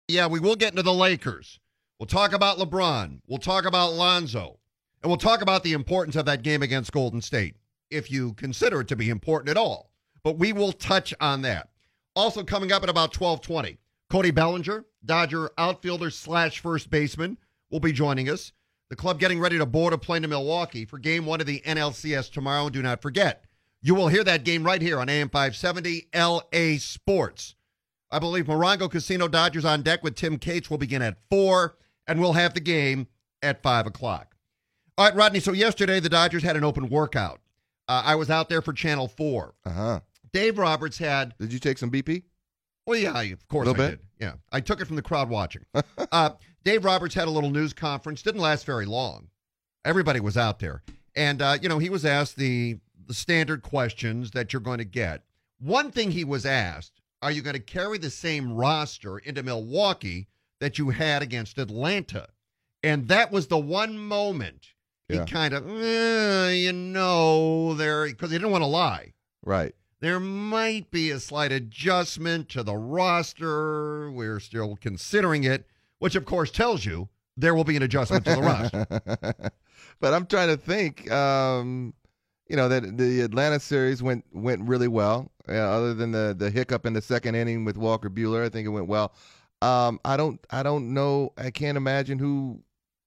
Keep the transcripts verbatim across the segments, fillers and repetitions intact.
Yeah, we will get into the Lakers. We'll talk about LeBron. We'll talk about Lonzo. And we'll talk about the importance of that game against Golden State, if you consider it to be important at all. But we will touch on that. Also coming up at about twelve twenty, Cody Bellinger, Dodger outfielder slash first baseman, will be joining us. The club getting ready to board a plane to Milwaukee for game one of the N L C S tomorrow. And do not forget, you will hear that game right here on A M five seventy L A Sports. I believe Morongo Casino Dodgers on deck with Tim Cates will begin at four, and we'll have the game at five o'clock. All right, Rodney, so yesterday the Dodgers had an open workout. Uh, I was out there for Channel four. Uh-huh. Dave Roberts had... Did you take some B P? Well, yeah, of course I bit? did. Yeah, I took it from the crowd watching. uh, Dave Roberts had a little news conference. Didn't last very long. Everybody was out there. And, uh, you know, he was asked the, the standard questions that you're going to get. One thing he was asked, are you going to carry the same roster into Milwaukee that you had against Atlanta? And that was the one moment Yeah. he kind of, eh, you know, there, because he didn't want to lie. Right. There might be a slight adjustment to the roster. We're still considering it, which, of course, tells you there will be an adjustment to the roster. But I'm trying to think, um, you know, that the Atlanta series went went really well. Uh, other than the the hiccup in the second inning with Walker Buehler, I think it went well. Um, I don't I don't know. I can't imagine who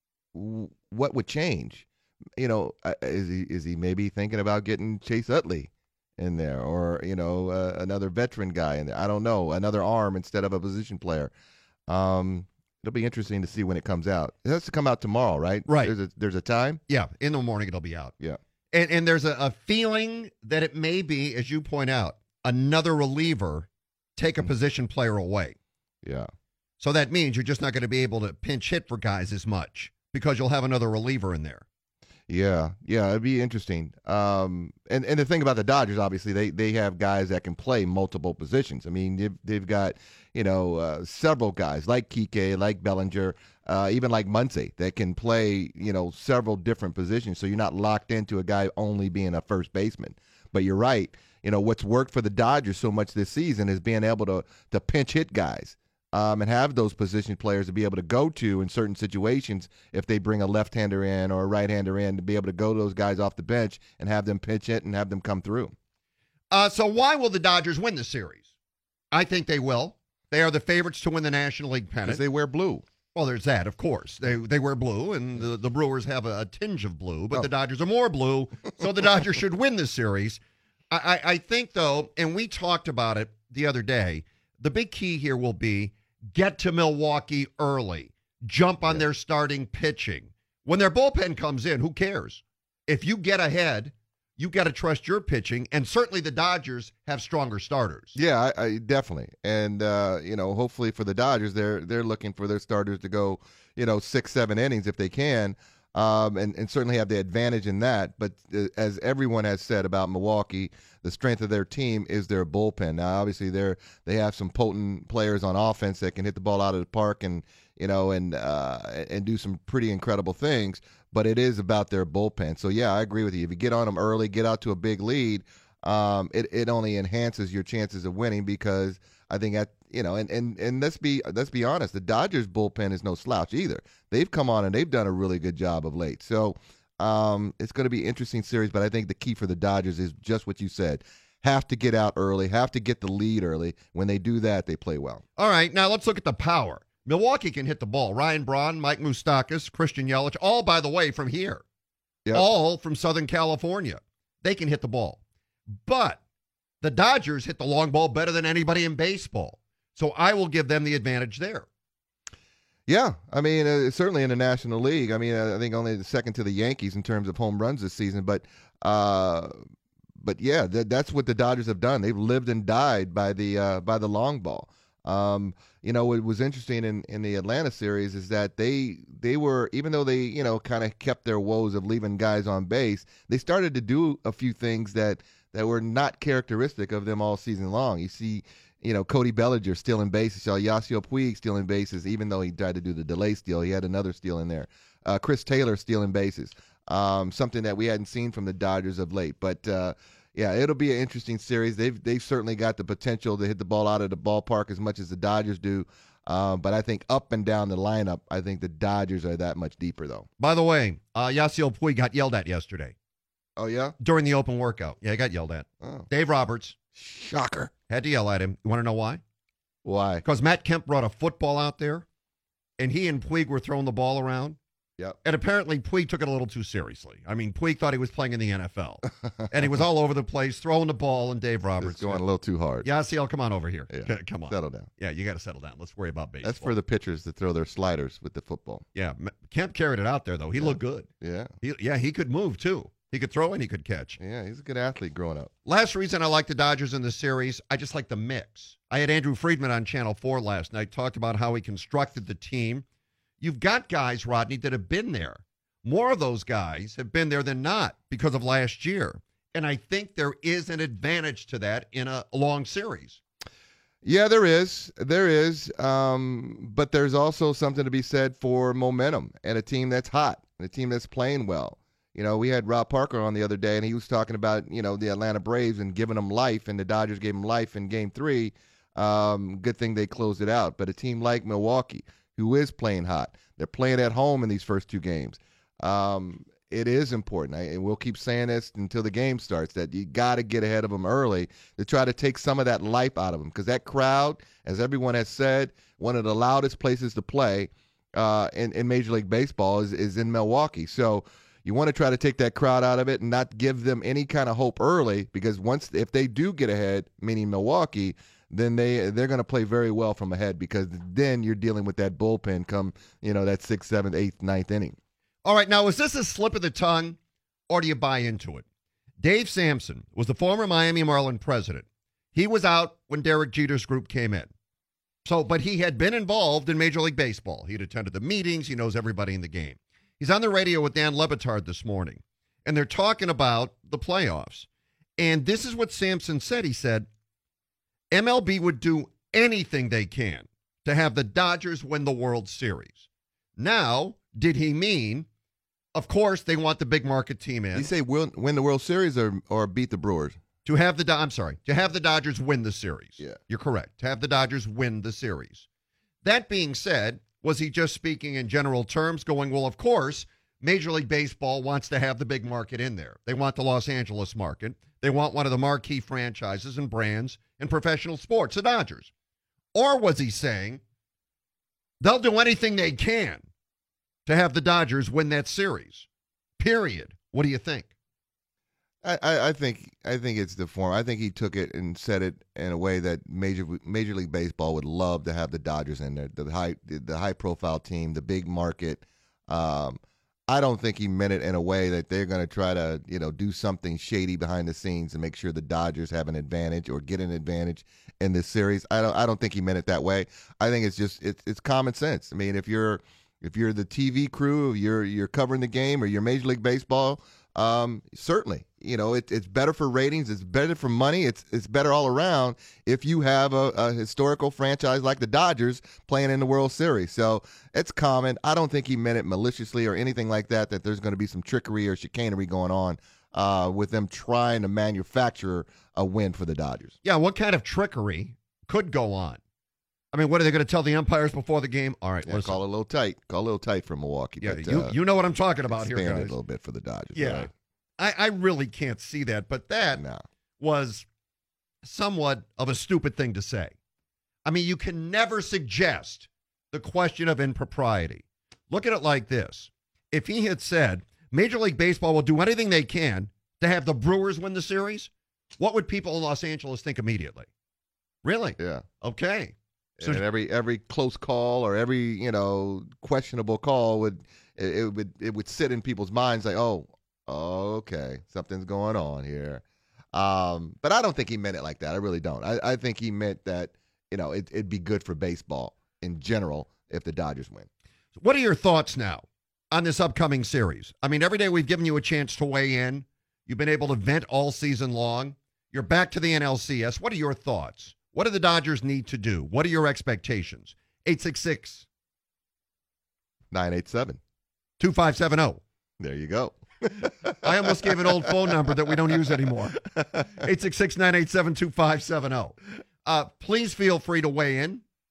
what would change. You know, uh, is he is he maybe thinking about getting Chase Utley in there, or you know, uh, another veteran guy in there? I don't know, another arm instead of a position player. Um, it'll be interesting to see when it comes out. It has to come out tomorrow, right? Right. There's a there's a time. Yeah, in the morning it'll be out. Yeah. And and there's a, a feeling that it may be, as you point out, another reliever take a position player away. Yeah. So that means you're just not going to be able to pinch hit for guys as much because you'll have another reliever in there. Yeah, yeah, it'd be interesting. Um, and, and the thing about the Dodgers, obviously, they, they have guys that can play multiple positions. I mean, they've, they've got, you know, uh, several guys like Kike, like Bellinger, uh, even like Muncy that can play, you know, several different positions. So you're not locked into a guy only being a first baseman. But you're right. You know, what's worked for the Dodgers so much this season is being able to to pinch hit guys. Um, and have those position players to be able to go to in certain situations if they bring a left-hander in or a right-hander in, to be able to go to those guys off the bench and have them pitch it and have them come through. Uh, so why will the Dodgers win the series? I think they will. They are the favorites to win the National League pennant. Because they wear blue. Well, there's that, of course. They they wear blue, and the, the Brewers have a, a tinge of blue, but Oh. the Dodgers are more blue, so the Dodgers should win the series. I, I, I think, though, and we talked about it the other day, the big key here will be get to Milwaukee early. Jump on Yeah. their starting pitching. When their bullpen comes in, who cares? If you get ahead, you've got to trust your pitching, and certainly the Dodgers have stronger starters. Yeah, I, I definitely. And uh, you know, hopefully for the Dodgers, they're they're looking for their starters to go, you know, six, seven innings if they can. Um, and, and certainly have the advantage in that. But uh, as everyone has said about Milwaukee, the strength of their team is their bullpen. Now, obviously, they're they have some potent players on offense that can hit the ball out of the park and you know and uh, and do some pretty incredible things. But it is about their bullpen. So yeah, I agree with you. If you get on them early, get out to a big lead, um, it it only enhances your chances of winning because I think at you know, and, and, and let's be let's be honest, the Dodgers bullpen is no slouch either. They've come on and they've done a really good job of late. So um, it's going to be an interesting series, but I think the key for the Dodgers is just what you said. Have to get out early, have to get the lead early. When they do that, they play well. All right, now let's look at the power. Milwaukee can hit the ball. Ryan Braun, Mike Moustakas, Christian Yelich, all, by the way, from here. Yep. All from Southern California. They can hit the ball. But the Dodgers hit the long ball better than anybody in baseball. So I will give them the advantage there. Yeah, I mean, uh, certainly in the National League. I mean, I think only the second to the Yankees in terms of home runs this season. But, uh, but yeah, th- that's what the Dodgers have done. They've lived and died by the uh, by the long ball. Um, you know, what was interesting in, in the Atlanta series is that they they were, even though they you know kind of kept their woes of leaving guys on base, they started to do a few things that that were not characteristic of them all season long. You see. You know, Cody Bellinger stealing bases. Saw Yasiel Puig stealing bases, even though he tried to do the delay steal. He had another steal in there. Uh, Chris Taylor stealing bases, um, something that we hadn't seen from the Dodgers of late. But, uh, yeah, it'll be an interesting series. They've they've certainly got the potential to hit the ball out of the ballpark as much as the Dodgers do. Uh, but I think up and down the lineup, I think the Dodgers are that much deeper, though. By the way, uh, Yasiel Puig got yelled at yesterday Oh, yeah? during the open workout. Yeah, he got yelled at. Oh, Dave Roberts shocker. had to yell at him. You want to know why? Why? Because Matt Kemp brought a football out there, and he and Puig were throwing the ball around. Yep. And apparently Puig took it a little too seriously. I mean, Puig thought he was playing in the N F L. And he was all over the place, throwing the ball, and Dave Roberts. It's going a little too hard. Yasiel, come on over here. Yeah. C- Come on. Settle down. Yeah, you got to settle down. Let's worry about baseball. That's for the pitchers to throw their sliders with the football. Yeah, M- Kemp carried it out there, though. He Yeah. looked good. Yeah. He, yeah, he could move, too. He could throw and he could catch. Yeah, he's a good athlete growing up. Last reason I like the Dodgers in the series, I just like the mix. I had Andrew Friedman on Channel four last night, talked about how he constructed the team. You've got guys, Rodney, that have been there. More of those guys have been there than not because of last year. And I think there is an advantage to that in a long series. Yeah, there is. There is. Um, but there's also something to be said for momentum and a team that's hot, and a team that's playing well. You know, we had Rob Parker on the other day, and he was talking about, you know, the Atlanta Braves and giving them life, and the Dodgers gave them life in game three. Um, good thing they closed it out. But a team like Milwaukee, who is playing hot, they're playing at home in these first two games. Um, it is important, I, and we'll keep saying this until the game starts, that you got to get ahead of them early to try to take some of that life out of them, because that crowd, as everyone has said, one of the loudest places to play uh, in, in Major League Baseball is, is in Milwaukee. So you want to try to take that crowd out of it and not give them any kind of hope early, because once if they do get ahead, meaning Milwaukee, then they they're going to play very well from ahead, because then you're dealing with that bullpen come, you know, that sixth, seventh, eighth, ninth inning. All right, now, is this a slip of the tongue, or do you buy into it? Dave Sampson was the former Miami Marlin president. He was out when Derek Jeter's group came in. So, but he had been involved in Major League Baseball. He'd attended the meetings. He knows everybody in the game. He's on the radio with Dan Le Batard this morning, and they're talking about the playoffs. And this is what Sampson said. He said, M L B would do anything they can to have the Dodgers win the World Series. Now, did he mean, of course, they want the big market team in. Did you say win, win the World Series or or beat the Brewers? To have the, I'm sorry, to have the Dodgers win the series. Yeah. You're correct. To have the Dodgers win the series. That being said, was he just speaking in general terms, going, well, of course, Major League Baseball wants to have the big market in there. They want the Los Angeles market. They want one of the marquee franchises and brands in professional sports, the Dodgers. Or was he saying they'll do anything they can to have the Dodgers win that series? Period. What do you think? I, I, I think I think it's the form. I think he took it and said it in a way that Major Major League Baseball would love to have the Dodgers in there, the high the high profile team, the big market. Um, I don't think he meant it in a way that they're going to try to, you know, do something shady behind the scenes to make sure the Dodgers have an advantage or get an advantage in this series. I don't I don't think he meant it that way. I think it's just it's it's common sense. I mean, if you're if you're the T V crew, you're you're covering the game, or you're Major League Baseball, um, certainly, you know, it, it's better for ratings, it's better for money, it's it's better all around if you have a, a historical franchise like the Dodgers playing in the World Series. So it's common. I don't think he meant it maliciously or anything like that, that there's going to be some trickery or chicanery going on uh, with them trying to manufacture a win for the Dodgers. Yeah, what kind of trickery could go on? I mean, what are they going to tell the umpires before the game? All right, Yeah, listen. call it a little tight. Call it a little tight for Milwaukee. Yeah, but, you, uh, you know what I'm talking about here, expand it guys. a little bit for the Dodgers. Yeah. Right? I, I really can't see that, but that No. was somewhat of a stupid thing to say. I mean, you can never suggest the question of impropriety. Look at it like this. If he had said, Major League Baseball will do anything they can to have the Brewers win the series, what would people in Los Angeles think immediately? Really? Yeah. Okay. So and every every close call or every, you know, questionable call would it, it would it would sit in people's minds like, oh, okay, something's going on here. Um, but I don't think he meant it like that. I really don't. I, I think he meant that, you know, it, it'd be good for baseball in general if the Dodgers win. what are your thoughts now on this upcoming series? I mean, every day we've given you a chance to weigh in. You've been able to vent all season long. You're back to the N L C S. What are your thoughts? What do the Dodgers need to do? What are your expectations? eight six six, nine eight seven. two five seven zero. There you go. I almost gave an old phone number that we don't use anymore. eight six six, nine eight seven, two five seven zero. Uh, please feel free to weigh in.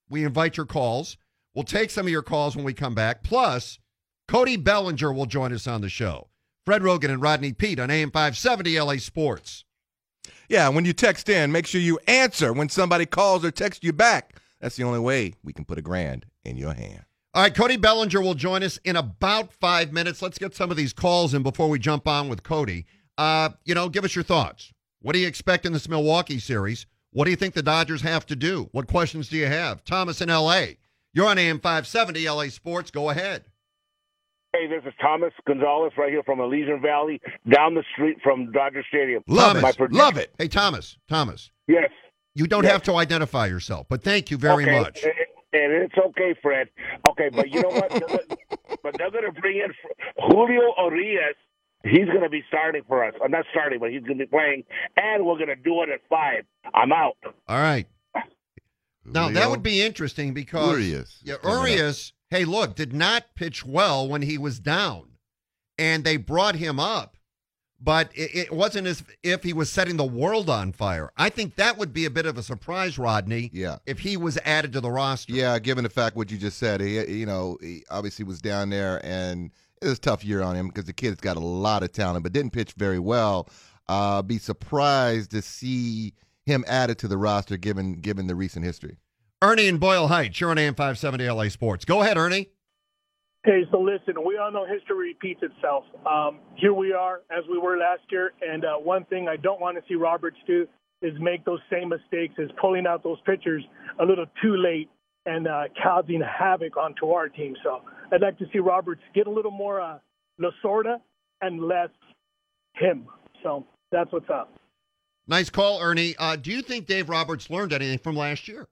We invite your calls. We'll take some of your calls when we come back. Plus, Cody Bellinger will join us on the show. Fred Rogan and Rodney Peete on A M five seventy L A Sports. Yeah, when you text in, make sure you answer when somebody calls or texts you back. That's the only way we can put a grand in your hand. All right, Cody Bellinger will join us in about five minutes. Let's get some of these calls in before we jump on with Cody. Uh, you know, give us your thoughts. What do you expect in this Milwaukee series? What do you think the Dodgers have to do? What questions do you have? Thomas in L A. You're on A M five seventy L A Sports. Go ahead. Hey, this is Thomas Gonzalez right here from Elysian Valley, down the street from Dodger Stadium. Love Thomas, it. predict- Love it. Hey, Thomas. Thomas. Yes. You don't Yes. have to identify yourself, but thank you very okay. much. And and it's okay, Fred. Okay, but you know what? They're gonna- but they're going to bring in Julio Urias. He's going to be starting for us. I'm not starting, but he's going to be playing, and we're going to do it at five. I'm out. All right. Now, that would be interesting because Urias. yeah, Urias, hey, look, did not pitch well when he was down, and they brought him up, but it, it wasn't as if he was setting the world on fire. I think that would be a bit of a surprise, Rodney, Yeah. if he was added to the roster. Yeah, given the fact what you just said, he, you know, he obviously was down there, and it was a tough year on him because the kid's got a lot of talent, but didn't pitch very well. Uh, be surprised to see him added to the roster given given the recent history. Ernie in Boyle Heights, you're on A M five seventy L A Sports. Go ahead, Ernie. Hey, so listen, we all know history repeats itself. Um, here we are as we were last year, and uh, one thing I don't want to see Roberts do is make those same mistakes as pulling out those pitchers a little too late and uh, causing havoc onto our team. So I'd like to see Roberts get a little more uh, Lasorda and less him. So that's what's up. Nice call, Ernie. Uh, do you think Dave Roberts learned anything from last year?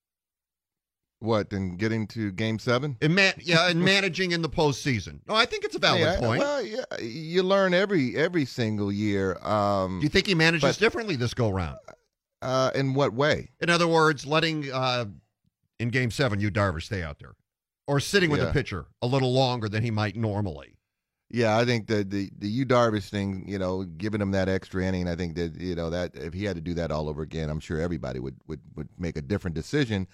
What, and getting to game seven? In man- yeah, and managing in the postseason. No, I think it's a valid Yeah, point. Well, yeah, you learn every every single year. Um, Do you think he manages but- differently this go round? uh, in what way? In other words, letting uh, in Game Seven, you Darvish stay out there, or sitting with Yeah. the pitcher a little longer than he might normally. Yeah, I think the the the Yu Darvish thing, you know, giving him that extra inning, I think that you know that if he had to do that all over again, I'm sure everybody would would would make a different decision.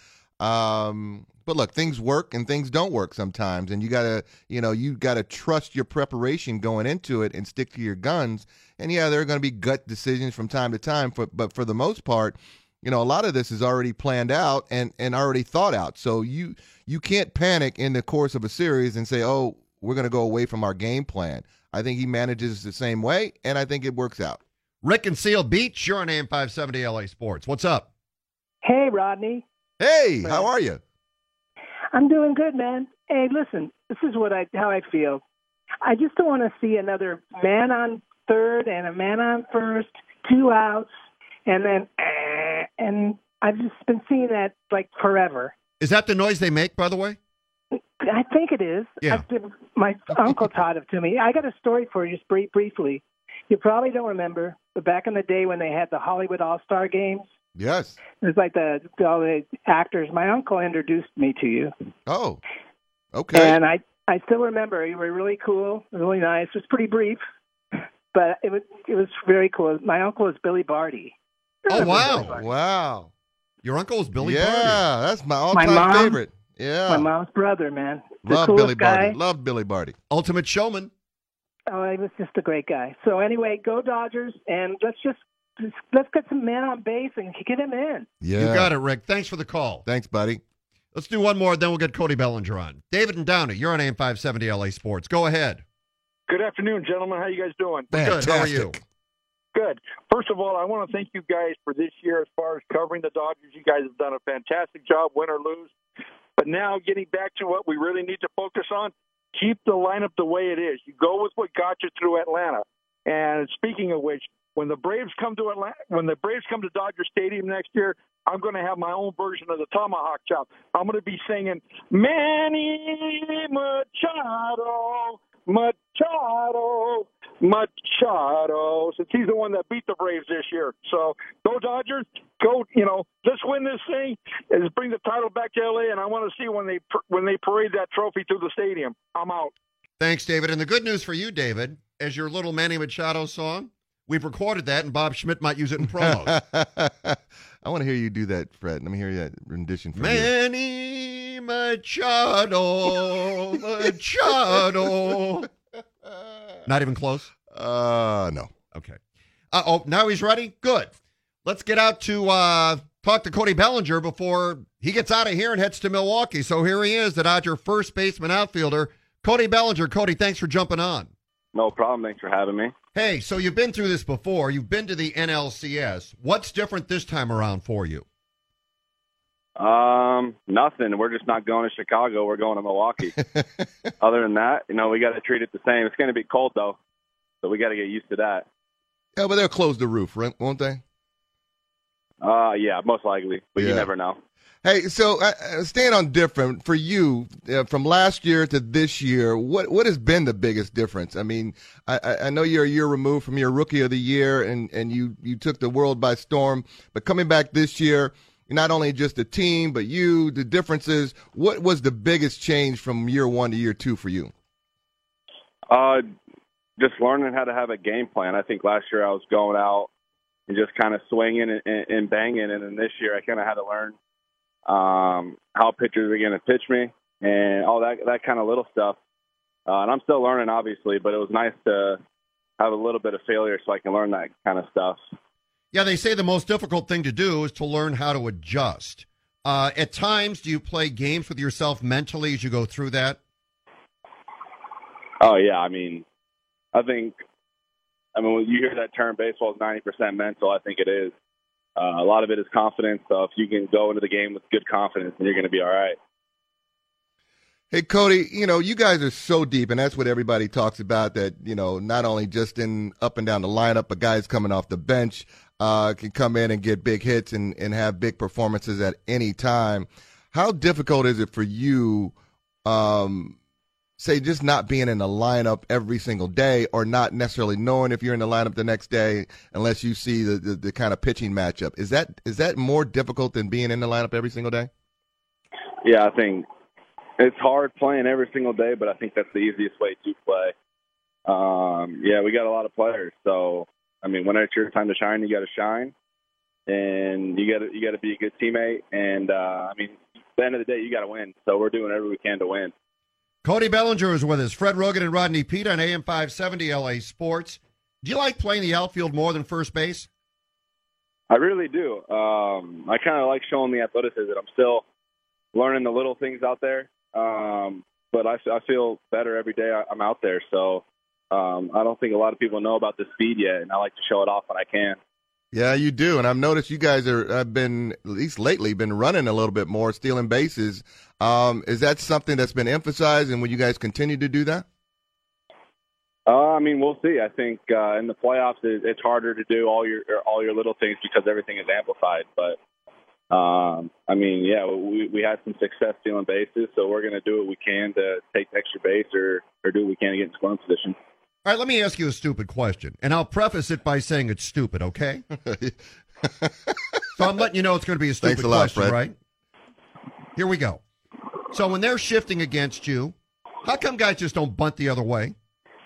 Um, but look, things work and things don't work sometimes, and you gotta, you know, you gotta trust your preparation going into it and stick to your guns. And yeah, there are going to be gut decisions from time to time, for, but for the most part, you know, a lot of this is already planned out and and already thought out. So you you can't panic in the course of a series and say, oh, we're going to go away from our game plan. I think he manages the same way, and I think it works out. Rick and Seal Beach, you're on A M five seventy L A Sports. What's up? Hey, Rodney. Hey, how are you? I'm doing good, man. Hey, listen, this is what I how I feel. I just don't want to see another man on third and a man on first, two outs, and then eh, and I've just been seeing that like forever. Is that the noise they make, by the way? I think it is. Yeah. I've been- my uncle taught it to me. I got a story for you, just brief, briefly. You probably don't remember, but back in the day when they had the Hollywood All-Star Games, Yes. it was like the all the actors. My uncle introduced me to you, Oh, okay. and I I still remember you were really cool, really nice. It was pretty brief, but it was it was very cool. My uncle was Billy Barty. Oh, wow. Billy Barty. Wow. Your uncle is Billy yeah, Barty. that's my all-time mom- favorite. Yeah. My mom's brother, man. The Love coolest Billy guy. Barty. Love Billy Barty. Ultimate showman. Oh, he was just a great guy. So anyway, go Dodgers, and let's just, just let's get some men on base and get him in. Yeah. You got it, Rick. Thanks for the call. Thanks, buddy. Let's do one more, then we'll get Cody Bellinger on. David and Downey, you're on A M five seventy L A Sports. Go ahead. Good afternoon, gentlemen. How you guys doing? Good. How are you? Good. First of all, I want to thank you guys for this year as far as covering the Dodgers. You guys have done a fantastic job, win or lose. But now getting back to what we really need to focus on, keep the lineup the way it is. You go with what got you through Atlanta. And speaking of which, when the Braves come to Atlanta, when the Braves come to Dodger Stadium next year, I'm going to have my own version of the tomahawk chop. I'm going to be singing Manny Machado, Machado, Machado, since he's the one that beat the Braves this year. So go Dodgers, go, you know, let's win this thing and bring the title back to L A, and I want to see when they when they parade that trophy through the stadium. I'm out. Thanks, David. And the good news for you, David, as your little Manny Machado song, We've recorded that, and Bob Schmidt might use it in promos. I want to hear you do that, Fred. Let me hear that rendition from you. Manny Machado, Machado. Not even close? Uh, no. Okay. Uh, oh, now he's ready? Good. Let's get out to uh, talk to Cody Bellinger before he gets out of here and heads to Milwaukee. So here he is, the Dodger first baseman outfielder, Cody Bellinger. Cody, thanks for jumping on. No problem. Thanks for having me. Hey, so you've been through this before. You've been to the N L C S. What's different this time around for you? Um, nothing. We're just not going to Chicago. We're going to Milwaukee. Other than that, you know, we got to treat it the same. It's going to be cold, though, so we got to get used to that. Yeah, but they'll close the roof, right? Won't they? Uh, yeah, most likely, but Yeah. you never know. Hey, so uh, staying on different for you uh, from last year to this year, what what has been the biggest difference? I mean, I, I know you're a year removed from your Rookie of the Year, and, and you, you took the world by storm. But coming back this year, not only just the team, but you, the differences. What was the biggest change from year one to year two for you? Uh, just learning how to have a game plan. I think last year I was going out and just kind of swinging and, and, and banging, and then this year I kind of had to learn um, how pitchers are going to pitch me and all that that kind of little stuff. Uh, and I'm still learning, obviously, but it was nice to have a little bit of failure so I can learn that kind of stuff. Yeah, they say the most difficult thing to do is to learn how to adjust. Uh, at times, do you play games with yourself mentally as you go through that? Oh, yeah. I mean, I think, I mean, when you hear that term, baseball is ninety percent mental, I think it is. Uh, a lot of it is confidence. So if you can go into the game with good confidence, then you're going to be all right. Hey, Cody, you know, you guys are so deep, and that's what everybody talks about, that, you know, not only just in up and down the lineup, but guys coming off the bench uh, can come in and get big hits and, and have big performances at any time. How difficult is it for you, um, say, just not being in the lineup every single day, or not necessarily knowing if you're in the lineup the next day unless you see the, the, the kind of pitching matchup? Is that is that more difficult than being in the lineup every single day? Yeah, I think it's hard playing every single day, but I think that's the easiest way to play. Um, yeah, we got a lot of players, so I mean, when it's your time to shine, you got to shine, and you got to you got to be a good teammate. And uh, I mean, at the end of the day, you got to win. So we're doing everything we can to win. Cody Bellinger is with us. Fred Rogan and Rodney Peete on A M five seventy L A Sports. Do you like playing the outfield more than first base? I really do. Um, I kind of like showing the athleticism. I'm still learning the little things out there, um, but I, I feel better every day I'm out there. So um, I don't think a lot of people know about the speed yet, and I like to show it off when I can. Yeah, you do, and I've noticed you guys are have been, at least lately, been running a little bit more, stealing bases. Um, is that something that's been emphasized, and will you guys continue to do that? Uh, I mean, we'll see. I think uh, in the playoffs, it, it's harder to do all your all your little things because everything is amplified. But um, I mean, yeah, we we had some success stealing bases, so we're going to do what we can to take the extra base or or do what we can to get in scoring position. All right, let me ask you a stupid question, and I'll preface it by saying it's stupid, okay? So I'm letting you know it's going to be a stupid Thanks a lot, question, Fred. right? Here we go. So when they're shifting against you, how come guys just don't bunt the other way?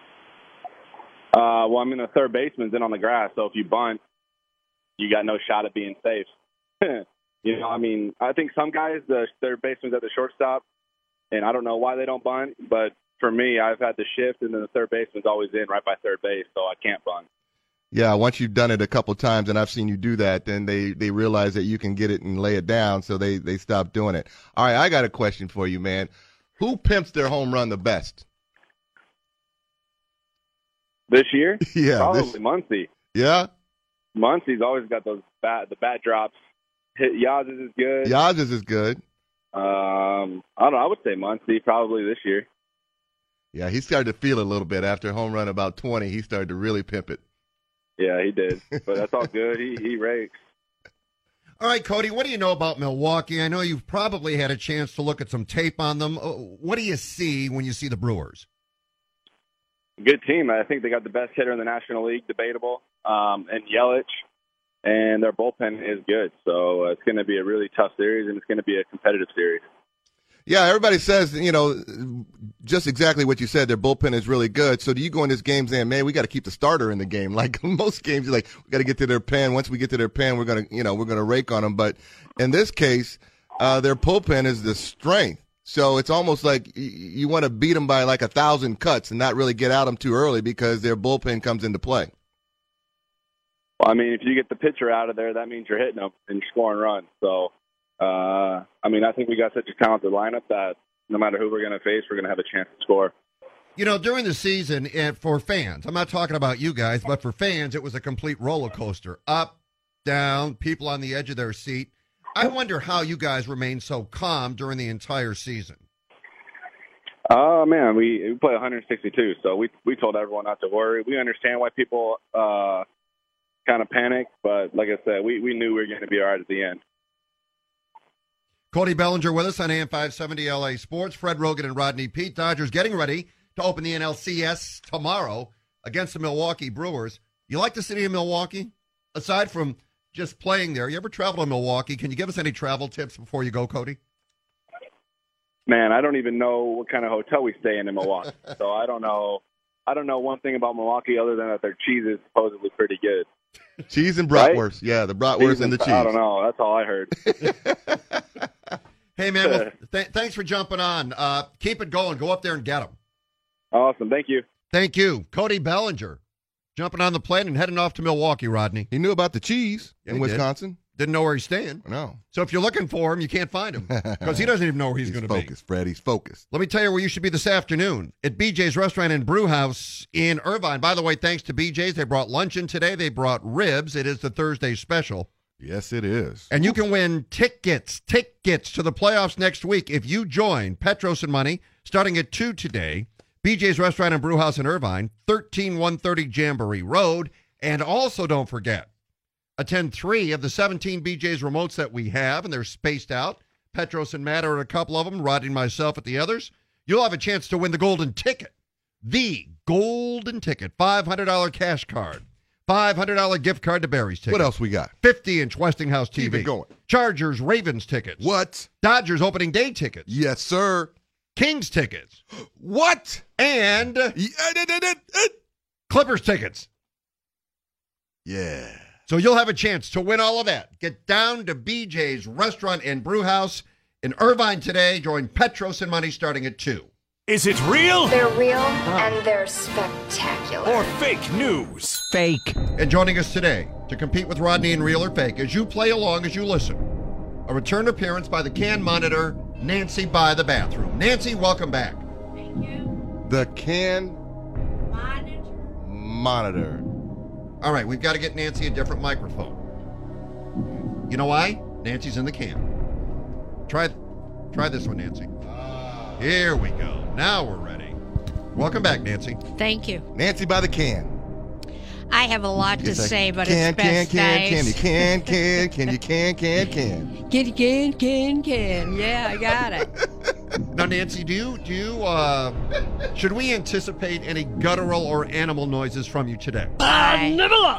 Uh, well, I mean, the third baseman's in on the grass, so if you bunt, you got no shot at being safe. You know, I mean, I think some guys, the third baseman's at the shortstop, and I don't know why they don't bunt, but for me, I've had the shift, and then the third baseman's always in right by third base, so I can't bunt. Yeah, once you've done it a couple times, and I've seen you do that, then they, they realize that you can get it and lay it down, so they, they stop doing it. All right, I got a question for you, man. Who pimps their home run the best? This year? Yeah. Probably this- Muncy. Yeah? Muncy's always got those bat, the bat drops. Hit Yaz's is good. Yaz's is good. Um, I don't know. I would say Muncy probably this year. Yeah, he started to feel it a little bit after home run about twenty. He started to really pimp it. Yeah, he did. But that's all good. He he rakes. All right, Cody, what do you know about Milwaukee? I know you've probably had a chance to look at some tape on them. Uh, What do you see when you see the Brewers? Good team. I think they got the best hitter in the National League, debatable, um, and Yelich, and their bullpen is good. So uh, it's going to be a really tough series, and it's going to be a competitive series. Yeah, everybody says, you know, just exactly what you said. Their bullpen is really good. So do you go in this game saying, man, we got to keep the starter in the game? Like most games, you're like, we got to get to their pen. Once we get to their pen, we're going to, you know, we're going to rake on them. But in this case, uh, their bullpen is the strength. So it's almost like y- you want to beat them by like a thousand cuts and not really get at them too early because their bullpen comes into play. Well, I mean, if you get the pitcher out of there, that means you're hitting them and you're scoring runs. So, uh, I mean, I think we got such a talented lineup that no matter who we're going to face, we're going to have a chance to score. You know, during the season, and for fans, I'm not talking about you guys, but for fans, it was a complete roller coaster. Up, down, people on the edge of their seat. I wonder how you guys remained so calm during the entire season. Oh, man, we, we play one hundred sixty-two, so we we told everyone not to worry. We understand why people uh, kind of panic, but like I said, we, we knew we were going to be all right at the end. Cody Bellinger with us on A M five seventy L A Sports. Fred Rogan and Rodney Pete. Dodgers getting ready to open the N L C S tomorrow against the Milwaukee Brewers. You like the city of Milwaukee? Aside from just playing there, you ever travel to Milwaukee? Can you give us any travel tips before you go, Cody? Man, I don't even know what kind of hotel we stay in in Milwaukee. So I don't know. I don't know one thing about Milwaukee other than that their cheese is supposedly pretty good. Cheese and Right? bratwurst. Yeah, the bratwurst Cheese and the cheese. I don't know. That's all I heard. Hey, man, well, th- thanks for jumping on. Uh, keep it going. Go up there and get them. Awesome. Thank you. Thank you. Cody Bellinger jumping on the plane and heading off to Milwaukee, Rodney. He knew about the cheese Yeah, in he did. Wisconsin. Didn't know where he's staying. No. So if you're looking for him, you can't find him because he doesn't even know where he's, He's going to be. focused, Fred. He's focused. Let me tell you where you should be this afternoon at B J's Restaurant and Brew House in Irvine. By the way, thanks to B J's, they brought luncheon today. They brought ribs. It is the Thursday special. Yes, it is. And you can win tickets, tickets to the playoffs next week if you join Petros and Money starting at two today. B J's Restaurant and Brew House in Irvine, thirteen one thirty Jamboree Road. And also don't forget, attend three of the seventeen B J's remotes that we have, and they're spaced out. Petros and Matt are at a couple of them, Rodney and myself at the others. You'll have a chance to win the golden ticket. The golden ticket, five hundred dollars cash card, five hundred dollars gift card to Barry's ticket. What else we got? fifty-inch Westinghouse T V. Keep it going. Chargers, Ravens tickets. What? Dodgers opening day tickets. Yes, sir. Kings tickets. What? And Yeah. Clippers tickets. Yeah. So you'll have a chance to win all of that. Get down to B J's Restaurant and Brew House in Irvine today. Join Petros and Money starting at two. Is it real They're real and they're spectacular. or fake news? Fake. And joining us today to compete with Rodney and Real or Fake as you play along as you listen, a return appearance by the Can Monitor, Nancy by the bathroom. Nancy, welcome back. The Can Monitor. All right, we've got to get Nancy a different microphone. You know why? Nancy's in the can. Try, try this one, Nancy. Here we go. Now we're ready. Welcome back, Nancy. Thank you. Nancy by the can. I have a lot to It's like, say, but can, it's best can, can, nice. can, you can, can, can, you can, can, can. Can, can, can, can. Yeah, I got it. Now, Nancy, do you, do you, uh, should we anticipate any guttural or animal noises from you today? I,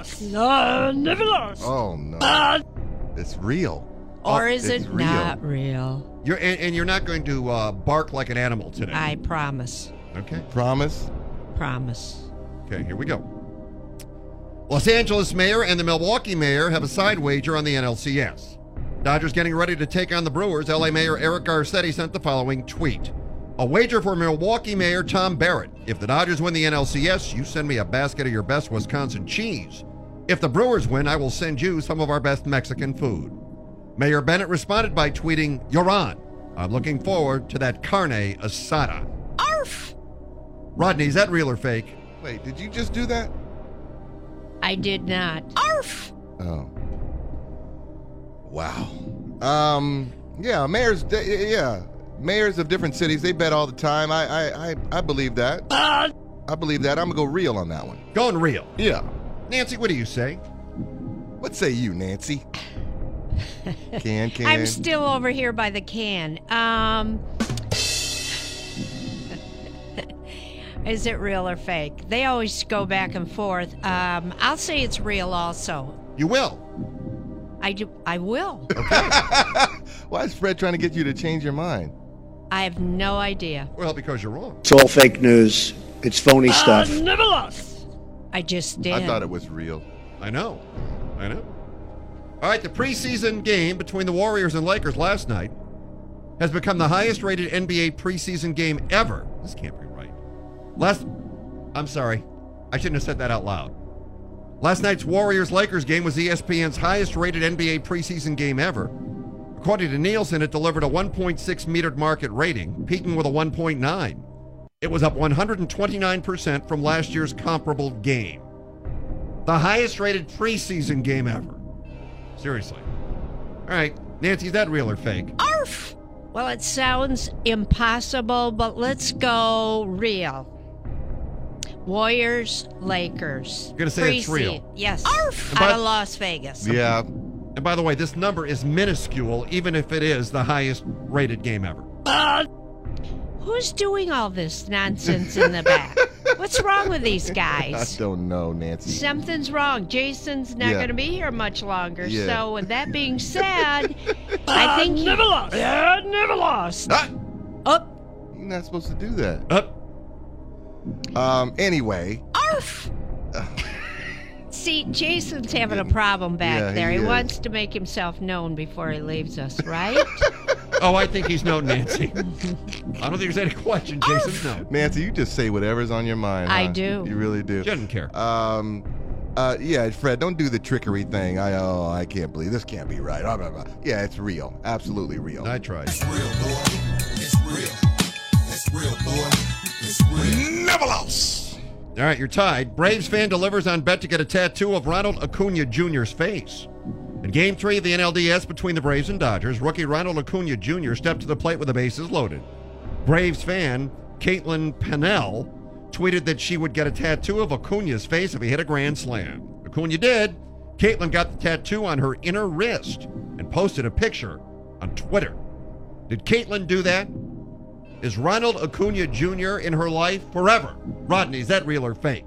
Oh, no. It's real. or is It's it real. not real? You're, and, and you're not going to uh, bark like an animal today. I promise. Okay. Promise? Promise. Okay, here we go. Los Angeles mayor and the Milwaukee mayor have a side wager on the N L C S. Dodgers getting ready to take on the Brewers. L A Mayor Eric Garcetti sent the following tweet. A wager for Milwaukee Mayor Tom Barrett. If the Dodgers win the N L C S, you send me a basket of your best Wisconsin cheese. If the Brewers win, I will send you some of our best Mexican food. Mayor Bennett responded by tweeting, "You're on. I'm looking forward to that carne asada." Arf! Rodney, is that real or fake? Wait, did you just do that? I did not. Arf! Oh. Wow. Um. Yeah. Mayors. Yeah. Mayors of different cities. They bet all the time. I. I. I, I believe that. Uh, I believe that. I'm gonna go real on that one. Going real. Yeah. Nancy, what do you say? What say you, Nancy? Can can. I'm still over here by the can. Um, is it real or fake? They always go back and forth. Um, I'll say it's real also. You will. I do. I will. Why is Fred trying to get you to change your mind? I have no idea. Well, because you're wrong. It's all fake news. It's phony stuff. Never lost. I just did. I thought it was real. I know. I know. All right, the preseason game between the Warriors and Lakers last night has become the highest-rated N B A preseason game ever. This can't be right. Last, I'm sorry. I shouldn't have said that out loud. Last night's Warriors-Lakers game was E S P N's highest-rated N B A preseason game ever. According to Nielsen, it delivered a one point six metered market rating, peaking with a one point nine. It was up one hundred twenty-nine percent from last year's comparable game. The highest-rated preseason game ever. Seriously. All right, Nancy, is that real or fake? Arf! Well, it sounds impossible, but let's go real. Warriors, Lakers. You're going to say it's real? Yes. Arf! Out of Las Vegas. Yeah. And by the way, this number is minuscule, even if it is the highest-rated game ever. Uh, who's doing all this nonsense in the back? What's wrong with these I guys? don't know, Nancy. Something's wrong. Jason's not Yeah. going to be here much longer. Yeah. So, with that being said, I think he... Never lost. Yeah, never lost. Ah! Up. You're not supposed to do that. Up. Um. Anyway. Arf. See, Jason's having a problem back Yeah, there. he He, is. wants to make himself known before he leaves us, right? Oh, I think he's known, Nancy. I don't think there's any question. Jason's known. Nancy, you just say whatever's on your mind. I huh? do. You really do. Shouldn't care. Um. Uh. Yeah, Fred. Don't do the trickery thing. I. Oh, I can't believe this. Can't be right. Blah, blah, blah. Yeah, it's real. Absolutely real. I tried. It's real, boy. It's real. It's real, boy. It's real. Never lost. All right, you're tied. Braves fan delivers on bet to get a tattoo of Ronald Acuna Junior's face. In Game three of the N L D S between the Braves and Dodgers, rookie Ronald Acuna Junior stepped to the plate with the bases loaded. Braves fan Caitlin Pennell tweeted that she would get a tattoo of Acuna's face if he hit a grand slam. Acuna did. Caitlin got the tattoo on her inner wrist and posted a picture on Twitter. Did Caitlin do that? Is Ronald Acuna Junior in her life forever? Rodney, is that real or fake?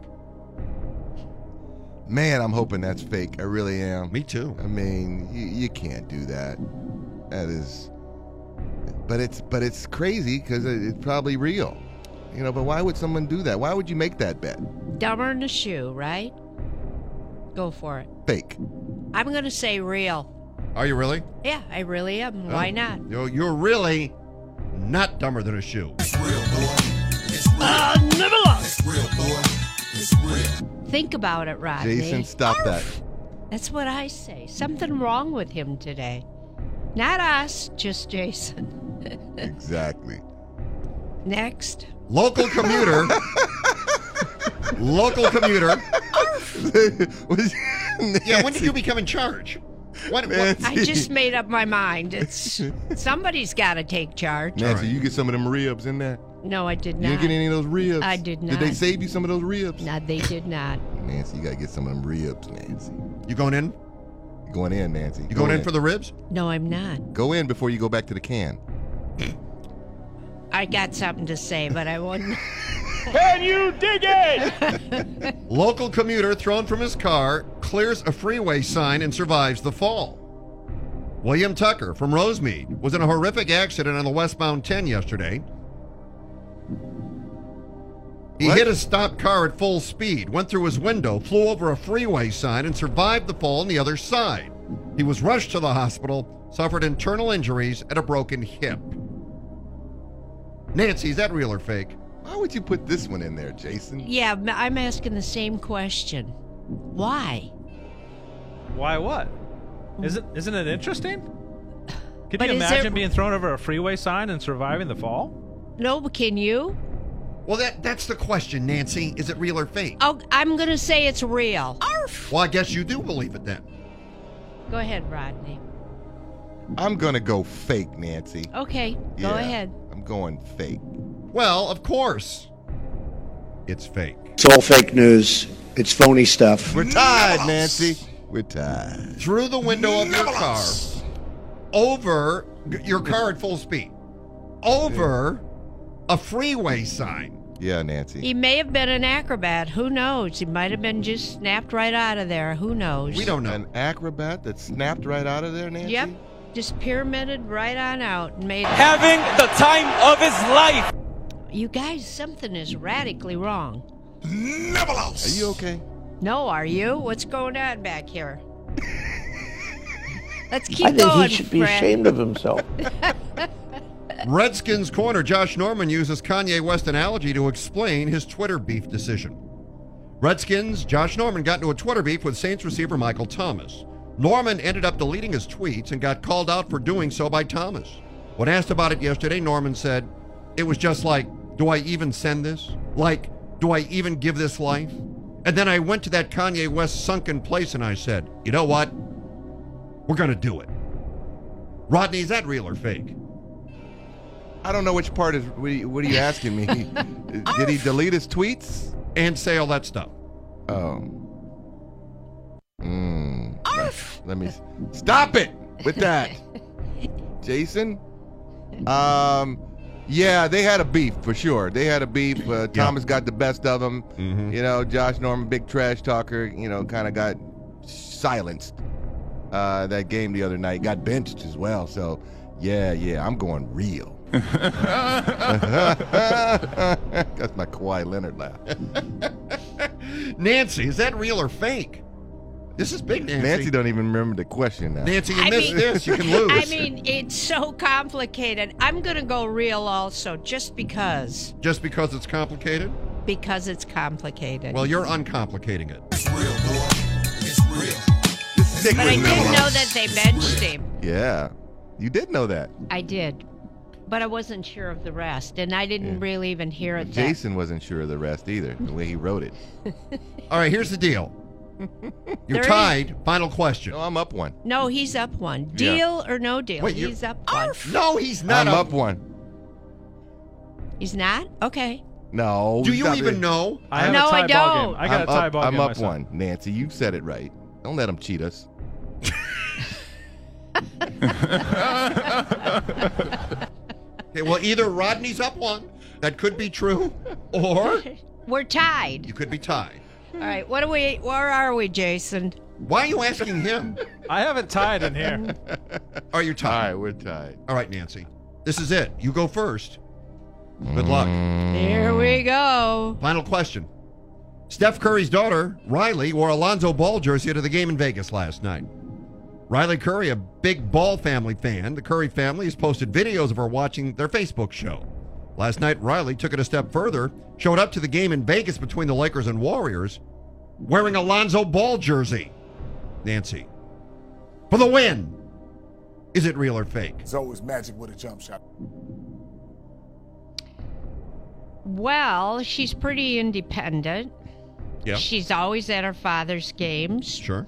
Man, I'm hoping that's fake. I really am. Me too. I mean, you, you can't do that. That is, but it's but it's crazy because it's probably real. You know, but why would someone do that? Why would you make that bet? Dumber than a shoe, right? Go for it. Fake. I'm going to say real. Are you really? Yeah, I really am. Why Oh. not? You're, you're really not dumber than a shoe. It's real, boy. It's real. Uh, never lost. It's real, boy. It's real. Think about it, Rodney. Jason, stop that. That's what I say. Something wrong with him today. Not us, just Jason. Exactly. Next. Local commuter. Local commuter. Yeah, when did you become in charge? What, what? I just made up my mind. It's somebody's got to take charge. Nancy, you get some of them ribs in there? No, I did You not. didn't get any of those ribs? I did not. Did they save you some of those ribs? No, they did not. Nancy, you got to get some of them ribs, Nancy. You going in? You're going in, Nancy. You going in for the ribs? No, I'm not. Go in before you go back to the can. I got something to say, but I wouldn't. Can you dig it? Local commuter thrown from his car clears a freeway sign and survives the fall. William Tucker from Rosemead was in a horrific accident on the westbound ten yesterday. He What? hit a stopped car at full speed, went through his window, flew over a freeway sign, and survived the fall on the other side. He was rushed to the hospital, suffered internal injuries, and a broken hip. Nancy, is that real or fake? Why would you put this one in there, Jason? Yeah, m- I'm asking the same question. Why? Why what? Isn't isn't it interesting? Could But you is imagine there- being thrown over a freeway sign and surviving the fall? No, but can you? Well, that that's the question, Nancy. Is it real or fake? Oh, I'm going to say it's real. Arf! Well, I guess you do believe it then. Go ahead, Rodney. I'm going to go fake, Nancy. Okay, go Yeah, ahead. I'm going fake. Well, of course. It's fake. It's all fake news. It's phony stuff. We're tied, Nancy. We're tied. Through the window of your car, over your car at full speed, over a freeway sign. Yeah, Nancy. He may have been an acrobat. Who knows? He might have been just snapped right out of there. Who knows? We don't know. An acrobat that snapped right out of there, Nancy? Yep. Just pyramided right on out and made having the time of his life. You guys, something is radically wrong. Never lost. Are you okay? No, are you? What's going on back here? Let's keep I think going, he should be Fred. ashamed of himself. Redskins corner Josh Norman uses Kanye West analogy to explain his Twitter beef decision. Redskins Josh Norman got into a Twitter beef with Saints receiver Michael Thomas. Norman ended up deleting his tweets and got called out for doing so by Thomas. When asked about it yesterday, Norman said, "It was just like, do I even send this? Like, do I even give this life?" And then I went to that Kanye West sunken place and I said, you know what? We're going to do it. Rodney, is that real or fake? I don't know which part is. What are you, what are you asking me? Did he delete his tweets and say all that stuff? Oh. Mm. Let, let me stop it with that, Jason. Um, yeah, they had a beef for sure. They had a beef. Uh, Thomas yeah. got the best of them. Mm-hmm. You know, Josh Norman, big trash talker. You know, kind of got silenced uh, that game the other night. Got benched as well. So, yeah, yeah, I'm going real. That's my Kawhi Leonard laugh. Nancy, is that real or fake? This is big, Nancy. Nancy don't even remember the question now. Nancy, you I missed mean, this. You can lose. I mean, it's so complicated. I'm going to go real also, just because. Just because it's complicated? Because it's complicated. Well, you're uncomplicating it. It's real, boy. It's real. Stick but I did know that they benched him. Yeah. You did know that. I did. But I wasn't sure of the rest, and I didn't yeah. really even hear it. Jason that. wasn't sure of the rest either, the way he wrote it. All right, here's the deal. You're there tied. Is... Final question. No, I'm up one. No, he's up one. Deal yeah. or no deal? Wait, he's you're... up one. No, he's not. I'm up, up one. He's not? Okay. No. Do you even it. know? I have no, a tie I don't. ball game. I got I'm a tie up, ball I'm game up myself. one. Nancy, you said it right. Don't let him cheat us. Okay, well, either Rodney's up one, that could be true, or we're tied. You could be tied. All right, what are we? Where are we, Jason? Why are you asking him? I haven't tied in here. Are you tied? All right, we're tied. All right, Nancy, this is it. You go first. Good luck. Here we go. Final question. Steph Curry's daughter, Riley, wore a Lonzo Ball jersey to the game in Vegas last night. Riley Curry, a big Ball family fan. The Curry family has posted videos of her watching their Facebook show. Last night, Riley took it a step further, showed up to the game in Vegas between the Lakers and Warriors, wearing a Lonzo Ball jersey. Nancy, for the win. Is it real or fake? It's always magic with a jump shot. Well, she's pretty independent. Yeah. She's always at her father's games. Sure.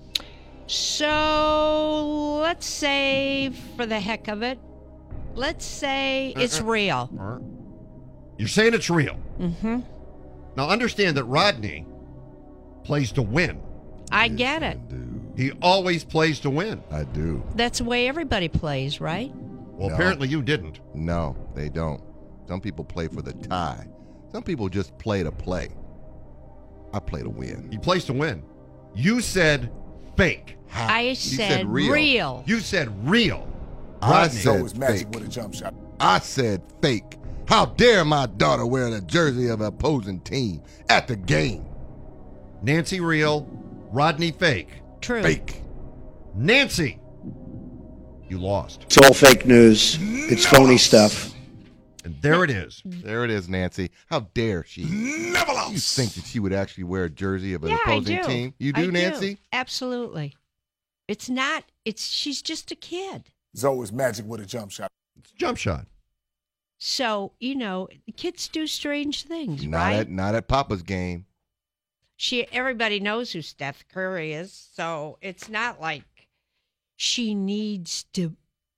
So let's say, for the heck of it, let's say it's uh, uh, real. Uh, you're saying it's real. Mm-hmm. Now understand that Rodney plays to win. I yes, get it. I do. He always plays to win. I do. That's the way everybody plays, right? Well, no. apparently you didn't. No, they don't. Some people play for the tie. Some people just play to play. I play to win. He plays to win. You said fake. I said, said real. real. You said real. I Rodney. said Always magic fake. with a jump shot. I said fake. How dare my daughter wear the jersey of an opposing team at the game? Nancy real, Rodney fake. True. Fake. Nancy, you lost. It's all fake news. It's phony stuff. And there it is. There it is, Nancy. How dare she? Never lost. You think that she would actually wear a jersey of an Yeah, I opposing do. team? You I do, Nancy? Absolutely. It's not, it's, she's just a kid. It's always magic with a jump shot. It's a jump shot. So, you know, kids do strange things, Not right? at not at Papa's game. She, everybody knows who Steph Curry is, so it's not like she needs to.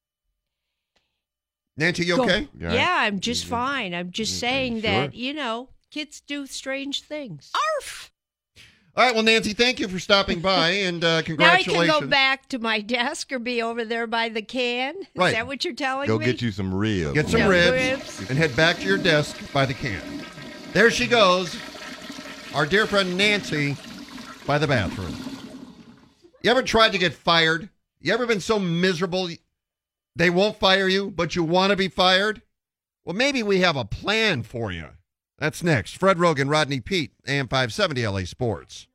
Nancy, you go. okay? You all right? Yeah, I'm just You- fine. I'm just you- saying you that, sure? you know, kids do strange things. Arf! All right, well, Nancy, thank you for stopping by, and uh, Now I congratulations. can go back to my desk or be over there by the can. Is Right. that what you're telling Go me? get you some ribs. Get some Yeah, ribs, ribs. and head back to your desk by the can. There she goes, our dear friend Nancy, by the bathroom. You ever tried to get fired? You ever been so miserable They won't fire you, but you want to be fired? Well, maybe we have a plan for you. That's next. Fred Rogan, Rodney Peete, A M five seventy L A Sports.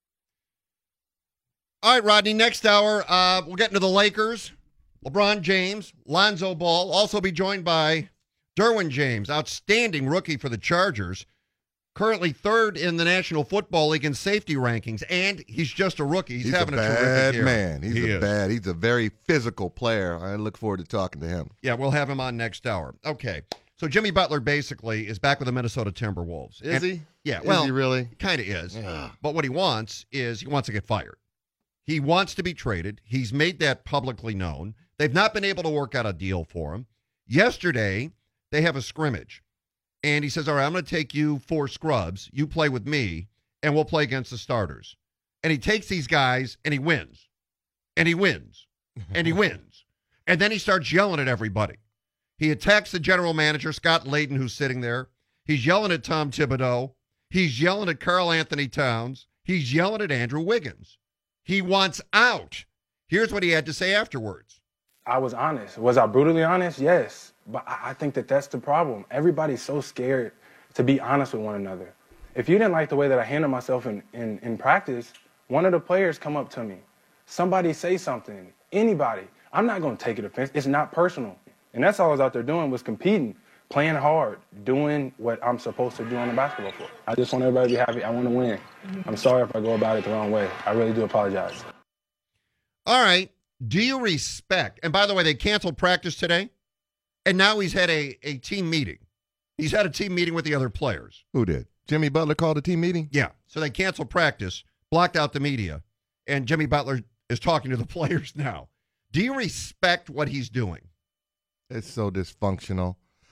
All right, Rodney, next hour, uh, we'll get into the Lakers. LeBron James, Lonzo Ball, also be joined by Derwin James, outstanding rookie for the Chargers, currently third in the National Football League in safety rankings, and he's just a rookie. He's, he's having a a, bad terrific year. man. He's he a is. bad. He's a very physical player. I look forward to talking to him. Yeah, we'll have him on next hour. Okay, so Jimmy Butler basically is back with the Minnesota Timberwolves. Is and, he? Yeah. Is Well, he really? Kind of is. Yeah. But what he wants is he wants to get fired. He wants to be traded. He's made that publicly known. They've not been able to work out a deal for him. Yesterday, they have a scrimmage. And he says, all right, I'm going to take you four scrubs. You play with me, and we'll play against the starters. And he takes these guys, and he wins. And he wins. And he wins. And then he starts yelling at everybody. He attacks the general manager, Scott Layden, who's sitting there. He's yelling at Tom Thibodeau. He's yelling at Karl Anthony Towns. He's yelling at Andrew Wiggins. He wants out. Here's what he had to say afterwards. I was honest. Was I brutally honest? Yes. But I think that that's the problem. Everybody's so scared to be honest with one another. If you didn't like the way that I handled myself in, in, in practice, one of the players come up to me. Somebody say something. Anybody. I'm not going to take it offense. It's not personal. And that's all I was out there doing was competing, playing hard, doing what I'm supposed to do on the basketball floor. I just want everybody to be happy. I want to win. I'm sorry if I go about it the wrong way. I really do apologize. All right. Do you respect, and by the way, they canceled practice today, and now he's had a, a team meeting. He's had a team meeting with the other players. Who did? Jimmy Butler called a team meeting? Yeah. So they canceled practice, blocked out the media, and Jimmy Butler is talking to the players now. Do you respect what he's doing? It's so dysfunctional.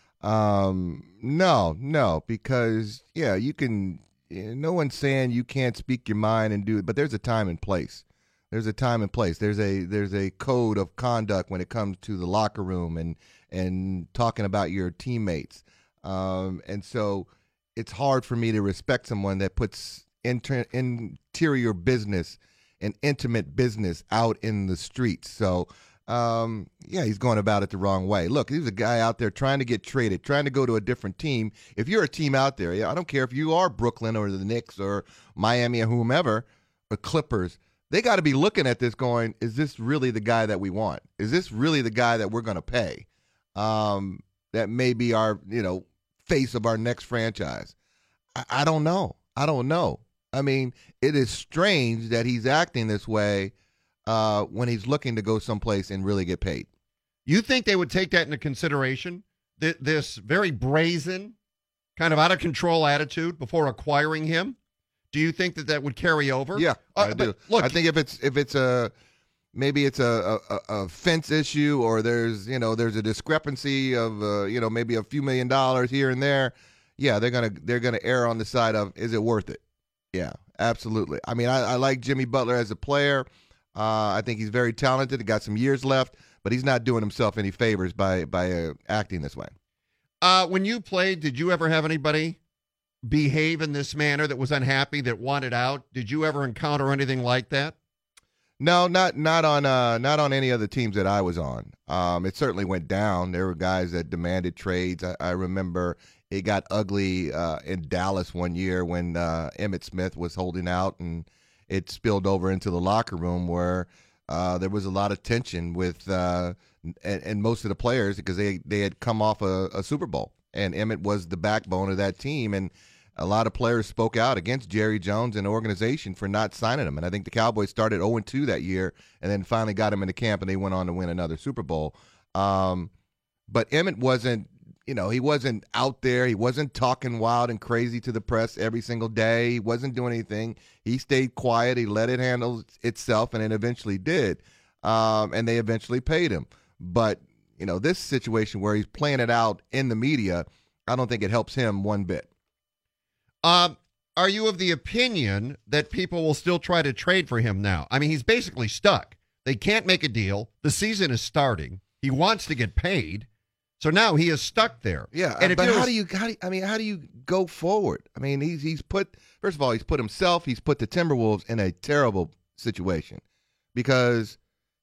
Um, no, no, because, yeah, you can, no one's saying you can't speak your mind and do it, but there's a time and place. There's a time and place. There's a there's a code of conduct when it comes to the locker room and and talking about your teammates. Um, and so it's hard for me to respect someone that puts inter- interior business and intimate business out in the streets. So, um, yeah, he's going about it the wrong way. Look, he's a guy out there trying to get traded, trying to go to a different team. If you're a team out there, I don't care if you are Brooklyn or the Knicks or Miami or whomever, or Clippers, they got to be looking at this going, is this really the guy that we want? Is this really the guy that we're going to pay? Um, that may be our, you know, face of our next franchise. I, I don't know. I don't know. I mean, it is strange that he's acting this way uh, when he's looking to go someplace and really get paid. You think they would take that into consideration? Th- this very brazen, kind of out of control attitude before acquiring him? Do you think that that would carry over? Yeah, uh, I do. Look, I think if it's if it's a maybe it's a, a, a fence issue, or there's you know there's a discrepancy of uh, you know maybe a few million dollars here and there. Yeah, they're gonna they're gonna err on the side of, is it worth it? Yeah, absolutely. I mean, I, I like Jimmy Butler as a player. Uh, I think he's very talented. He got some years left, but he's not doing himself any favors by by uh, acting this way. Uh, when you played, did you ever have anybody behave in this manner that was unhappy, that wanted out? Did you ever encounter anything like that? No, not not on uh, not on any of the teams that I was on. Um, it certainly went down. There were guys that demanded trades. I, I remember it got ugly uh, in Dallas one year when uh, Emmitt Smith was holding out, and it spilled over into the locker room where uh, there was a lot of tension with uh, and, and most of the players, because they they had come off a, a Super Bowl, and Emmitt was the backbone of that team, and a lot of players spoke out against Jerry Jones and the organization for not signing him. And I think the Cowboys started oh and two that year and then finally got him into camp, and they went on to win another Super Bowl. Um, but Emmitt wasn't, you know, he wasn't out there. He wasn't talking wild and crazy to the press every single day. He wasn't doing anything. He stayed quiet. He let it handle itself, and it eventually did. Um, and they eventually paid him. But, you know, this situation where he's playing it out in the media, I don't think it helps him one bit. Um, are you of the opinion that people will still try to trade for him now? I mean, he's basically stuck. They can't make a deal. The season is starting. He wants to get paid. So now he is stuck there. Yeah, and if but was, how do you, how do you, I mean, how do you go forward? I mean, he's he's put, first of all, he's put himself, he's put the Timberwolves in a terrible situation, because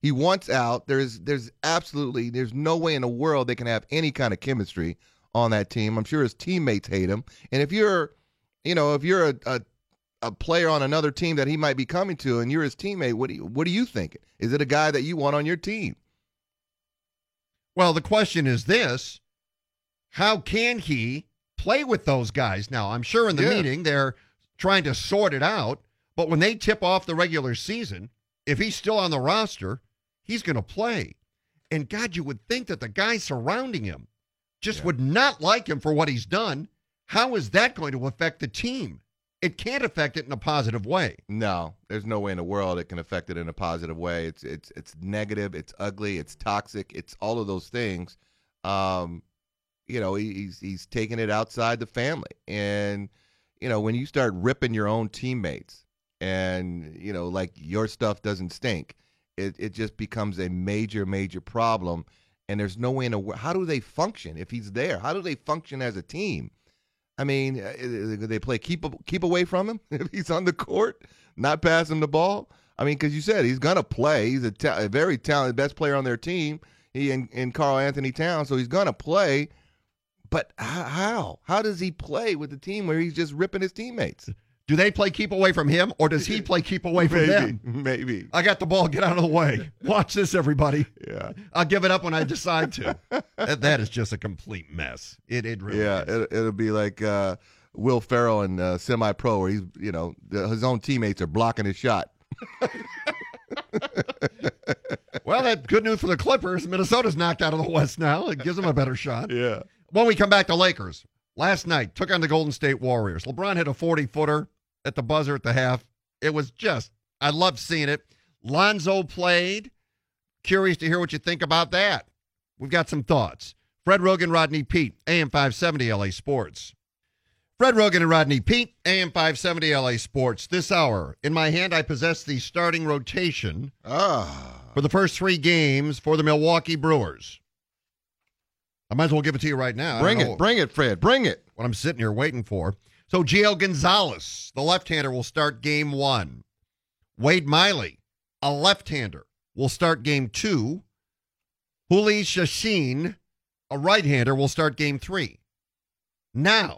He wants out. There's there's absolutely there's no way in the world they can have any kind of chemistry on that team. I'm sure his teammates hate him. And if you're, you know, if you're a, a a player on another team that he might be coming to, and you're his teammate, what do you, what are you thinking? Is it a guy that you want on your team? Well, the question is this: how can he play with those guys? Now, I'm sure in the Yeah. meeting they're trying to sort it out, but when they tip off the regular season, if he's still on the roster, he's going to play. And God, you would think that the guys surrounding him just Yeah. would not like him for what he's done. How is that going to affect the team? It can't affect it in a positive way. No, there's no way in the world it can affect it in a positive way. It's it's it's negative, it's ugly, it's toxic, it's all of those things. Um, you know, he, he's he's taking it outside the family, and you know when you start ripping your own teammates, and you know like your stuff doesn't stink, it it just becomes a major major problem. And there's no way in the world. How do they function if he's there? How do they function as a team? I mean, uh, they play keep keep away from him if he's on the court, not pass him the ball. I mean, because you said he's gonna play. He's a, ta- a very talented, best player on their team. He and, and Karl Anthony Towns, so he's gonna play. But h- how? How does he play with the team where he's just ripping his teammates? Do they play keep away from him, or does he play keep away from maybe, them? Maybe. I got the ball. Get out of the way. Watch this, everybody. Yeah. I'll give it up when I decide to. That- that is just a complete mess. It it really Yeah, is. it, it'll be like uh, Will Ferrell in uh, Semi-Pro, where he's, you know, the, his own teammates are blocking his shot. Well, that's good news for the Clippers. Minnesota's knocked out of the West now. It gives them a better shot. Yeah. When we come back to Lakers, last night took on the Golden State Warriors. LeBron hit a forty-footer at the buzzer at the half. It was just, I loved seeing it. Lonzo played. Curious to hear what you think about that. We've got some thoughts. Fred Rogan, Rodney Peete, A M five seventy L A Sports. Fred Rogan and Rodney Peete, A M five seventy L A Sports. This hour, in my hand, I possess the starting rotation Ah. for the first three games for the Milwaukee Brewers. I might as well give it to you right now. I Bring don't it. know Bring it, Fred. Bring it. what I'm sitting here waiting for. So Gio Gonzalez, the left-hander, will start game one. Wade Miley, a left-hander, will start game two. Juli Shashin, a right-hander, will start game three. Now,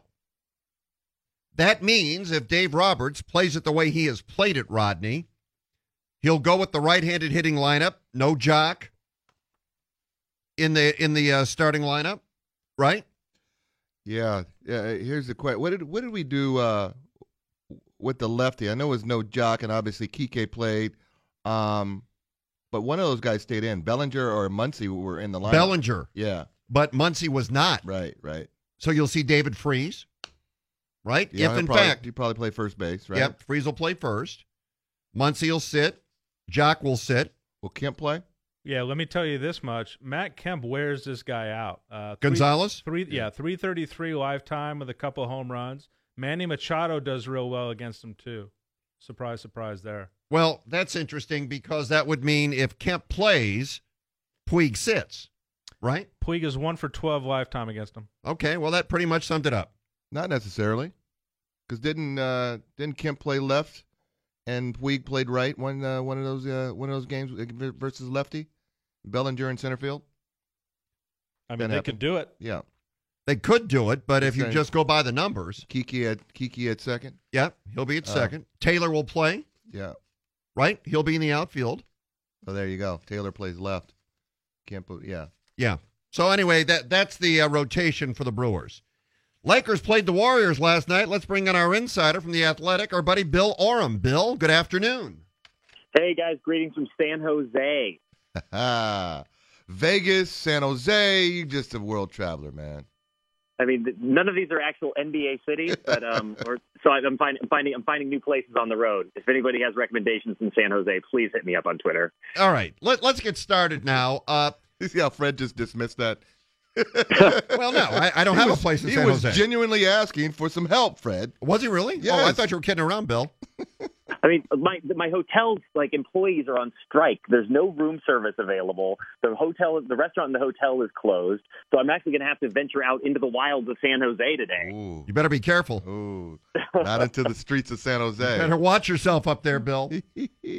that means if Dave Roberts plays it the way he has played it, Rodney, he'll go with the right-handed hitting lineup, no Jock in the in the uh, starting lineup, right? Yeah. Yeah. Here's the question. What did what did we do uh, with the lefty? I know it was no Jock, and obviously Kike played. Um, but one of those guys stayed in. Bellinger or Muncy were in the lineup. Bellinger. Yeah. But Muncy was not. Right. Right. So you'll see David Freese, right? Yeah, if he'll in probably, fact, you probably play first base, right? yep, Freese will play first. Muncy will sit. Jock will sit. Will Kemp play? Yeah, let me tell you this much. Matt Kemp wears this guy out. Uh, three, Gonzalez? Three, yeah, three thirty-three lifetime with a couple of home runs. Manny Machado does real well against him, too. Surprise, surprise there. Well, that's interesting because that would mean if Kemp plays, Puig sits, right? Puig is one for twelve lifetime against him. Okay, well, that pretty much summed it up. Not necessarily, because didn't uh, didn't Kemp play left and Puig played right one uh, one of those uh, one of those games versus lefty, Bellinger in center field. I mean, That they happened. could do it. Yeah, They could do it, but if you Okay. just go by the numbers, Kiki at Kiki at second. yep, he'll be at Uh, second. Taylor will play, Yeah. right? He'll be in the outfield. Oh, there you go. Taylor plays left. Kemp, yeah. Yeah. So anyway, that that's the uh, rotation for the Brewers. Lakers played the Warriors last night. Let's bring in our insider from The Athletic, our buddy Bill Oram. Bill, good afternoon. Hey, guys. Greetings from San Jose. Vegas, San Jose. You're just a world traveler, man. I mean, th- none of these are actual N B A cities, but um, or, so I- I'm, find, I'm finding I'm finding new places on the road. If anybody has recommendations in San Jose, please hit me up on Twitter. All right, let, let's get started now. Uh, you see how Fred just dismissed that? well, no, I, I don't He have was- a place in he San was Jose. genuinely asking for some help, Fred. Was he really? Yes. Oh, I thought you were kidding around, Bill. I mean, my my hotel's like employees are on strike. There's no room service available. The hotel, the restaurant in the hotel is closed. So I'm actually going to have to venture out into the wilds of San Jose today. Ooh. You better be careful. Ooh. Not into the streets of San Jose. Better watch yourself up there, Bill.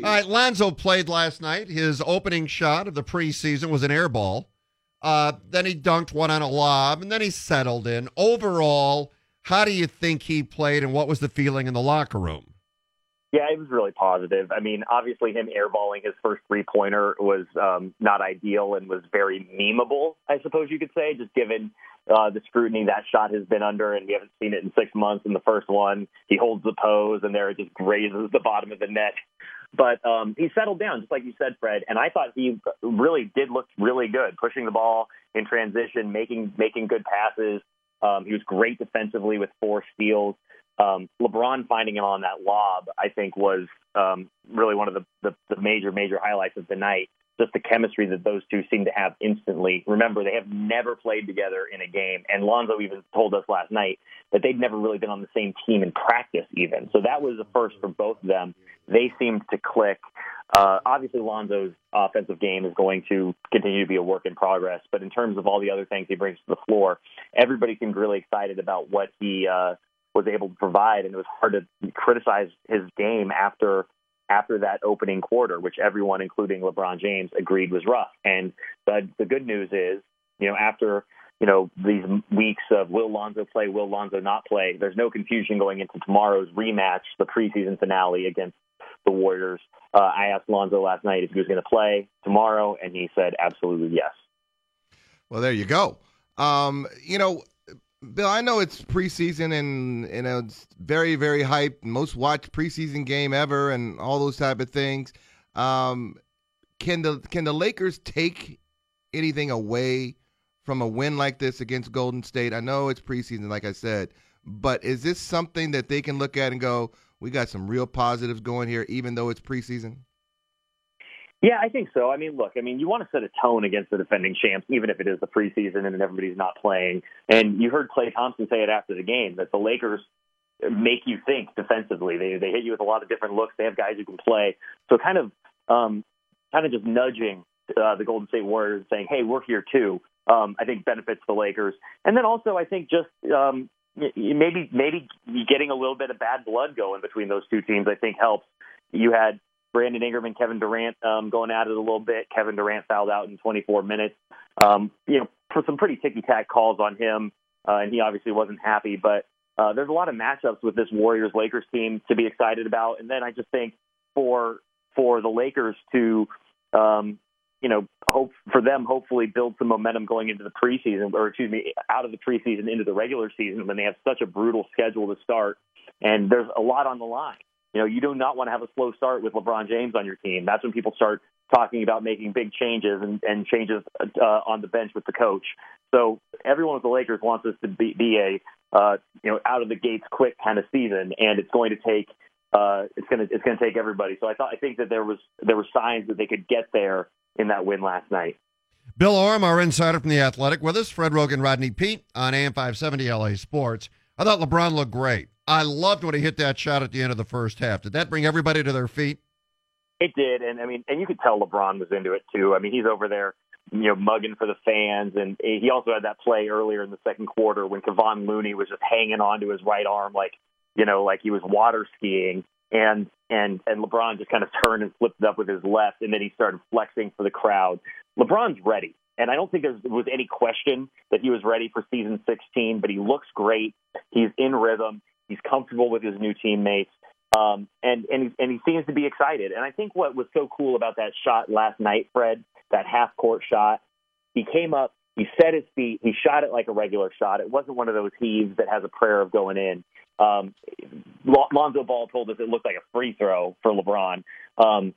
All right, Lonzo played last night. His opening shot of the preseason was an air ball. Uh, then he dunked one on a lob, and then he settled in. Overall, how do you think he played, and what was the feeling in the locker room? Yeah, it was really positive. I mean, obviously him airballing his first three-pointer was um, not ideal and was very memeable, I suppose you could say, just given uh, the scrutiny that shot has been under, and we haven't seen it in six months. In the first one, he holds the pose, and there it just grazes the bottom of the net. But um, he settled down, just like you said, Fred, and I thought he really did look really good, pushing the ball in transition, making making good passes. Um, he was great defensively with four steals. Um, LeBron finding him on that lob, I think, was um, really one of the, the, the major, major highlights of the night. Just the chemistry that those two seem to have instantly. Remember, they have never played together in a game, and Lonzo even told us last night that they'd never really been on the same team in practice even. So that was a first for both of them. They seemed to click. Uh, obviously, Lonzo's offensive game is going to continue to be a work in progress, but in terms of all the other things he brings to the floor, everybody seemed really excited about what he uh, was able to provide, and it was hard to criticize his game after after that opening quarter, which everyone, including LeBron James, agreed was rough. And the, the good news is, you know, after you know these weeks of will Lonzo play, will Lonzo not play, there's no confusion going into tomorrow's rematch, the preseason finale against the Warriors. Uh, I asked Lonzo last night if he was going to play tomorrow, and he said absolutely yes. Well, there you go. Um, you know, Bill, I know it's preseason and, and it's very, very hyped, most watched preseason game ever and all those type of things. Um, can the can the Lakers take anything away from a win like this against Golden State? I know it's preseason, like I said, but is this something that they can look at and go, we got some real positives going here, even though it's preseason? Yeah, I think so. I mean, look, I mean, you want to set a tone against the defending champs, even if it is the preseason and everybody's not playing. And you heard Klay Thompson say it after the game, that the Lakers make you think defensively. They they hit you with a lot of different looks. They have guys who can play. So kind of um, kind of just nudging uh, the Golden State Warriors and saying, hey, we're here too, um, I think benefits the Lakers. And then also I think just um, maybe maybe getting a little bit of bad blood going between those two teams, I think helps. You had Brandon Ingram and Kevin Durant um, going at it a little bit. Kevin Durant fouled out in twenty-four minutes. Um, you know, for some pretty ticky-tack calls on him, uh, and he obviously wasn't happy. But uh, there's a lot of matchups with this Warriors-Lakers team to be excited about. And then I just think for for the Lakers to, um, you know, hope for them hopefully build some momentum going into the preseason, or excuse me, out of the preseason into the regular season when they have such a brutal schedule to start, and there's a lot on the line. You know, you do not want to have a slow start with LeBron James on your team. That's when people start talking about making big changes and, and changes uh, on the bench with the coach. So everyone with the Lakers wants this to be, be a uh, you know out of the gates quick kind of season, and it's going to take uh, it's going to it's going to take everybody. So I thought I think that there was there were signs that they could get there in that win last night. Bill Oram, our insider from The Athletic, with us. Fred Rogan, Rodney Peete on A M five seventy L A Sports. I thought LeBron looked great. I loved when he hit that shot at the end of the first half. Did that bring everybody to their feet? It did, and I mean, and you could tell LeBron was into it too. I mean, he's over there, you know, mugging for the fans, and he also had that play earlier in the second quarter when Kevon Looney was just hanging on to his right arm like, you know, like he was water skiing, and and and LeBron just kind of turned and flipped it up with his left, and then he started flexing for the crowd. LeBron's ready. And I don't think there was any question that he was ready for season sixteen, but he looks great. He's in rhythm. He's comfortable with his new teammates, um, and and he, and he seems to be excited. And I think what was so cool about that shot last night, Fred, that half-court shot, he came up, he set his feet, he shot it like a regular shot. It wasn't one of those heaves that has a prayer of going in. Um, Lonzo Ball told us it looked like a free throw for LeBron. Um,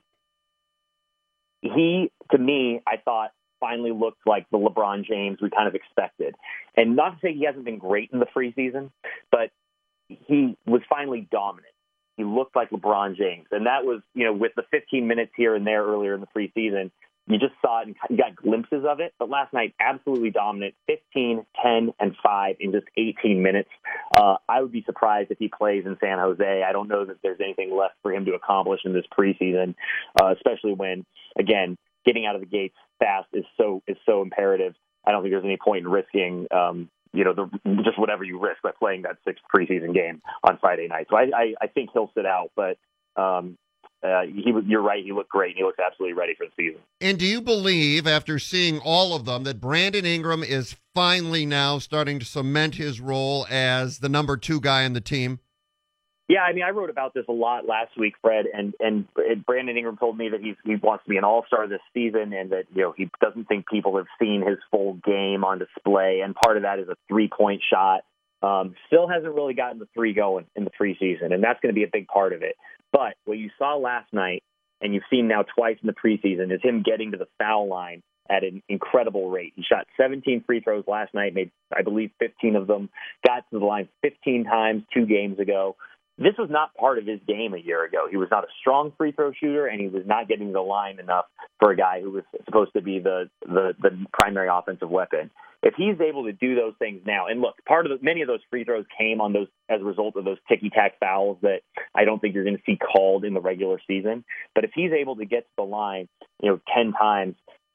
he, to me, I thought, finally looked like the LeBron James we kind of expected. And not to say he hasn't been great in the preseason, but he was finally dominant. He looked like LeBron James. And that was, you know, with the fifteen minutes here and there earlier in the preseason, you just saw it and you got glimpses of it. But last night, absolutely dominant, fifteen, ten, and five in just eighteen minutes. Uh, I would be surprised if he plays in San Jose. I don't know that there's anything left for him to accomplish in this preseason, uh, especially when, again, getting out of the gates fast is so is so imperative. I don't think there's any point in risking, um, you know, the, just whatever you risk by playing that sixth preseason game on Friday night. So I, I, I think he'll sit out, but um, uh, he was, you're right, he looked great, and he looks absolutely ready for the season. And do you believe, after seeing all of them, that Brandon Ingram is finally now starting to cement his role as the number two guy on the team? Yeah, I mean, I wrote about this a lot last week, Fred, and, and Brandon Ingram told me that he's, he wants to be an all-star this season and that, you know, he doesn't think people have seen his full game on display, and part of that is a three-point shot. Um, still hasn't really gotten the three going in the preseason, and that's going to be a big part of it. But what you saw last night, and you've seen now twice in the preseason, is him getting to the foul line at an incredible rate. He shot seventeen free throws last night, made, I believe, fifteen of them, got to the line fifteen times two games ago. This was not part of his game a year ago. He was not a strong free throw shooter, and he was not getting to the line enough for a guy who was supposed to be the, the, the primary offensive weapon. If he's able to do those things now, and look, part of the, many of those free throws came on those as a result of those ticky-tack fouls that I don't think you're going to see called in the regular season. But if he's able to get to the line, you know, ten times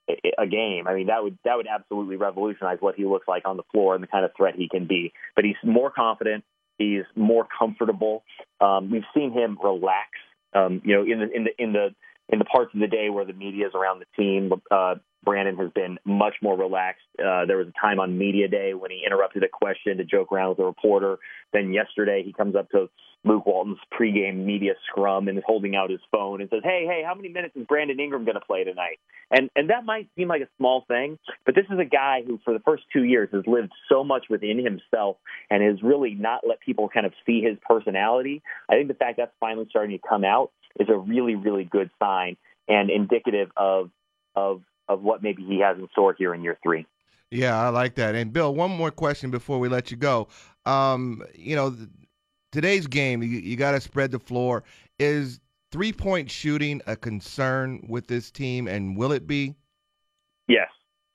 a game, I mean, that would that would absolutely revolutionize what he looks like on the floor and the kind of threat he can be. But he's more confident. He's more comfortable. Um, we've seen him relax. Um, you know, in the in the in the in the parts of the day where the media is around the team, uh, Brandon has been much more relaxed. Uh, there was a time on media day when he interrupted a question to joke around with a reporter. Then yesterday he comes up to Luke Walton's pregame media scrum and is holding out his phone and says, hey, hey, how many minutes is Brandon Ingram going to play tonight? And and that might seem like a small thing, but this is a guy who for the first two years has lived so much within himself and has really not let people kind of see his personality. I think the fact that's finally starting to come out is a really, really good sign and indicative of of of what maybe he has in store here in year three. Yeah, I like that. And Bill, one more question before we let you go. Um, you know, th- today's game, you, you got to spread the floor. Is three-point shooting a concern with this team, and will it be? Yes.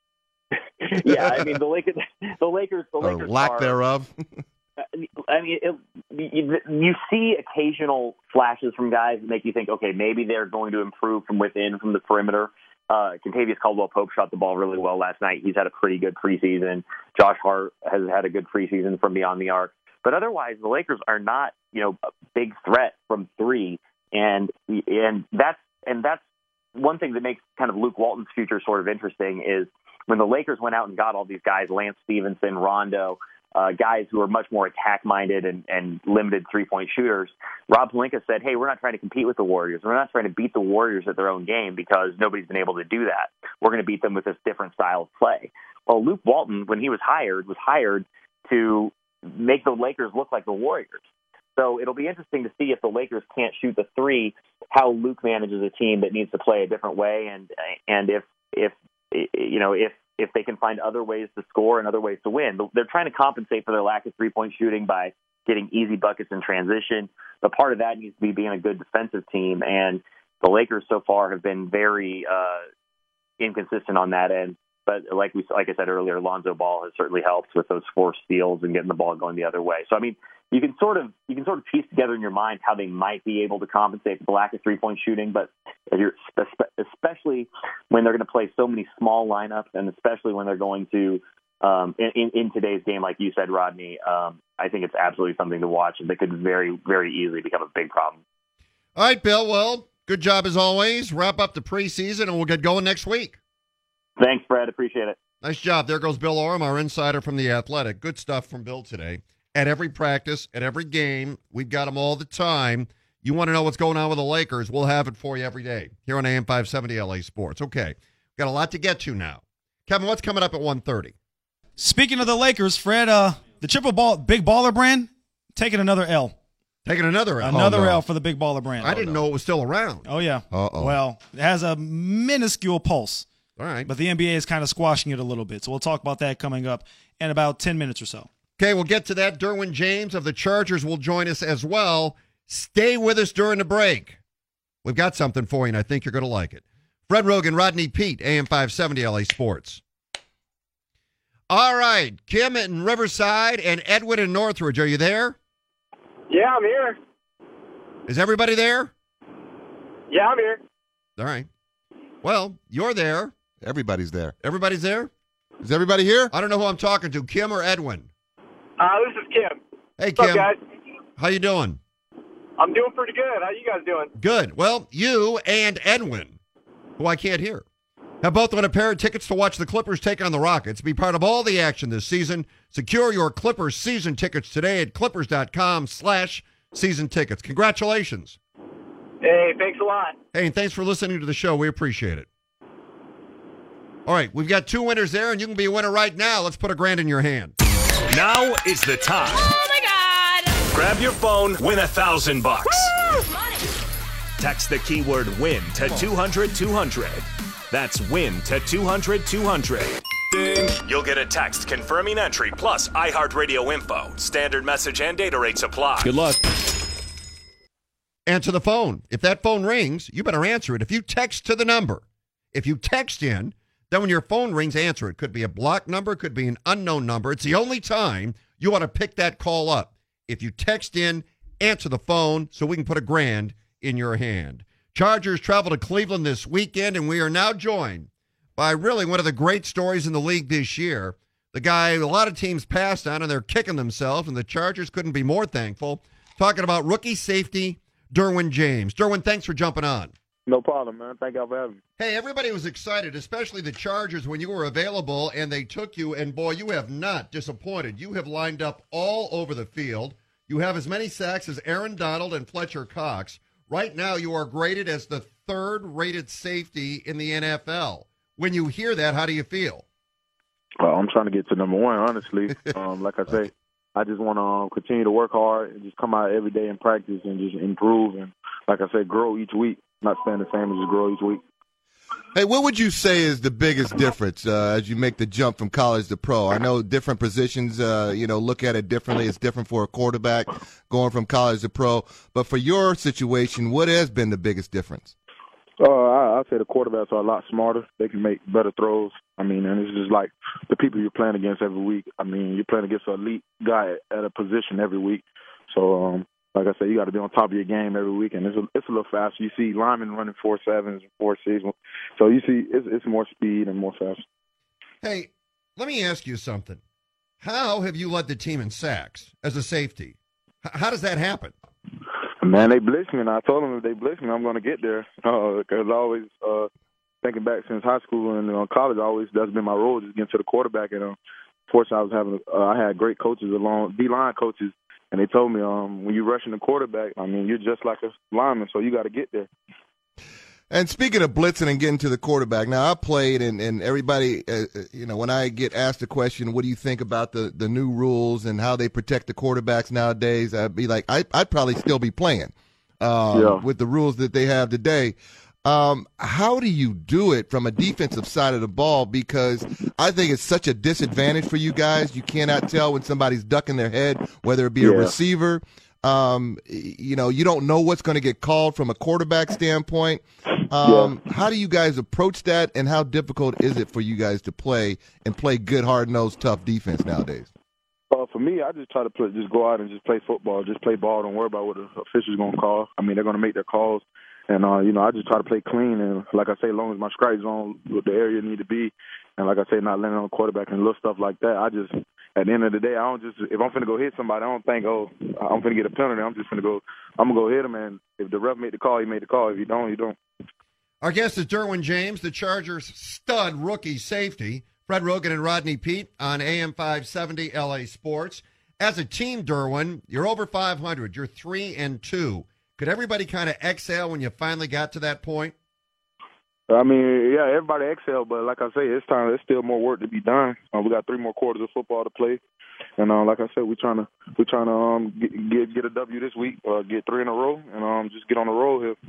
yeah, I mean the Lakers, the Lakers, the or Lakers lack are, thereof. I mean, it, you, you see occasional flashes from guys that make you think, okay, maybe they're going to improve from within, from the perimeter. Uh, Kentavious Caldwell-Pope shot the ball really well last night. He's had a pretty good preseason. Josh Hart has had a good preseason from beyond the arc. But otherwise, the Lakers are not, you know, a big threat from three, and and that's and that's one thing that makes kind of Luke Walton's future sort of interesting is when the Lakers went out and got all these guys, Lance Stevenson, Rondo, uh, guys who are much more attack-minded and, and limited three-point shooters. Rob Pelinka said, hey, we're not trying to compete with the Warriors. We're not trying to beat the Warriors at their own game because nobody's been able to do that. We're going to beat them with this different style of play. Well, Luke Walton, when he was hired, was hired to make the Lakers look like the Warriors. So it'll be interesting to see if the Lakers can't shoot the three, how Luke manages a team that needs to play a different way, and and if if you know if if they can find other ways to score and other ways to win. They're trying to compensate for their lack of three-point shooting by getting easy buckets in transition. But part of that needs to be being a good defensive team, and the Lakers so far have been very uh, inconsistent on that end. But like we, like I said earlier, Lonzo Ball has certainly helped with those forced steals and getting the ball going the other way. So I mean, you can sort of you can sort of piece together in your mind how they might be able to compensate for the lack of three-point shooting. But if you're, especially when they're going to play so many small lineups, and especially when they're going to um, in, in today's game, like you said, Rodney, um, I think it's absolutely something to watch, and they could very, very easily become a big problem. All right, Bill. Well, good job as always. Wrap up the preseason, and we'll get going next week. Thanks, Fred. Appreciate it. Nice job. There goes Bill Oram, our insider from The Athletic. Good stuff from Bill today. At every practice, at every game, we've got them all the time. You want to know what's going on with the Lakers, we'll have it for you every day here on A M five seventy L A Sports. Okay, got a lot to get to now. Kevin, what's coming up at one thirty? Speaking of the Lakers, Fred, uh, the triple ball, big baller brand, taking another L. Taking another L. Another oh, no. L for the big baller brand. I didn't oh, no. know it was still around. Oh, yeah. Uh-oh. Well, it has a minuscule pulse. All right. But the N B A is kind of squashing it a little bit. So we'll talk about that coming up in about ten minutes or so. Okay, we'll get to that. Derwin James of the Chargers will join us as well. Stay with us during the break. We've got something for you, and I think you're going to like it. Fred Rogan, Rodney Peete, A M five seventy L A Sports. All right, Kim in Riverside and Edwin in Northridge. Are you there? Yeah, I'm here. Is everybody there? Yeah, I'm here. All right. Well, you're there. Everybody's there. Everybody's there? Is everybody here? I don't know who I'm talking to, Kim or Edwin. Uh, this is Kim. Hey, What's Kim. up, guys? How you doing? I'm doing pretty good. How you guys doing? Good. Well, you and Edwin, who I can't hear, have both won a pair of tickets to watch the Clippers take on the Rockets. Be part of all the action this season. Secure your Clippers season tickets today at clippers.com slash season tickets. Congratulations. Hey, thanks a lot. Hey, and thanks for listening to the show. We appreciate it. All right, we've got two winners there, and you can be a winner right now. Let's put a grand in your hand. Now is the time. Oh, my God. Grab your phone, win a thousand bucks. Text the keyword WIN to two hundred two hundred. That's WIN to two hundred two hundred. Ding. You'll get a text confirming entry plus iHeartRadio info. Standard message and data rates apply. Good luck. Answer the phone. If that phone rings, you better answer it. If you text to the number, if you text in, then when your phone rings, answer it. Could be a blocked number, could be an unknown number. It's the only time you want to pick that call up. If you text in, answer the phone so we can put a grand in your hand. Chargers travel to Cleveland this weekend, and we are now joined by really one of the great stories in the league this year. The guy a lot of teams passed on, and they're kicking themselves, and the Chargers couldn't be more thankful. Talking about rookie safety Derwin James. Derwin, thanks for jumping on. No problem, man. Thank y'all for having me. Hey, everybody was excited, especially the Chargers, when you were available and they took you, and boy, you have not disappointed. You have lined up all over the field. You have as many sacks as Aaron Donald and Fletcher Cox. Right now, you are graded as the third-rated safety in the N F L. When you hear that, how do you feel? Well, I'm trying to get to number one, honestly. um, like I say, I just want to um, continue to work hard and just come out every day and practice and just improve and, like I said, grow each week. Not staying the same, just grow each week. Hey, what would you say is the biggest difference uh, as you make the jump from college to pro? I know different positions, uh, you know, look at it differently. It's different for a quarterback going from college to pro. But for your situation, what has been the biggest difference? Uh, I, I'd say the quarterbacks are a lot smarter. They can make better throws. I mean, and it's just like the people you're playing against every week. I mean, you're playing against an elite guy at a position every week. So, um, like I said, you got to be on top of your game every week, and it's a, it's a little faster. You see linemen running four sevens, four six, so you see it's, it's more speed and more fast. Hey, let me ask you something. How have you led the team in sacks as a safety? H- how does that happen? Man, they blitzed me, and I told them if they blitz me, I'm going to get there. Because uh, I always, uh, thinking back since high school and uh, college, I always that's been my role, just getting to the quarterback. And uh, fortunately, I was having, uh, I had great coaches along, D-line coaches. And they told me, um, when you're rushing the quarterback, I mean, you're just like a lineman, so you got to get there. And speaking of blitzing and getting to the quarterback, now I played, and, and everybody, uh, you know, when I get asked a question, what do you think about the, the new rules and how they protect the quarterbacks nowadays, I'd be like, I, I'd probably still be playing um, yeah. with the rules that they have today. Um, how do you do it from a defensive side of the ball? Because I think it's such a disadvantage for you guys. You cannot tell when somebody's ducking their head, whether it be yeah. a receiver. Um, you know, you don't know what's going to get called from a quarterback standpoint. Um, yeah. How do you guys approach that, and how difficult is it for you guys to play and play good, hard-nosed, tough defense nowadays? Uh, for me, I just try to play, just go out and just play football, just play ball. Don't worry about what the official's going to call. I mean, they're going to make their calls. And, uh, you know, I just try to play clean. And, like I say, as long as my strike zone, what the area need to be, and, like I say, not landing on the quarterback and little stuff like that, I just, at the end of the day, I don't just, if I'm finna go hit somebody, I don't think, oh, I'm finna get a penalty. I'm just finna go, I'm going to go hit him. And if the ref made the call, he made the call. If he don't, he don't. Our guest is Derwin James, the Chargers' stud rookie safety. Fred Rogan and Rodney Peete on A M five seventy L A Sports. As a team, Derwin, you're over five hundred. You're three and two. Could everybody kind of exhale when you finally got to that point? I mean, yeah, everybody exhale, but like I say, it's time. There's still more work to be done. Uh, we got three more quarters of football to play, and uh, like I said, we're trying to we're trying to um, get, get get a W this week, uh, get three in a row, and um, just get on the roll here.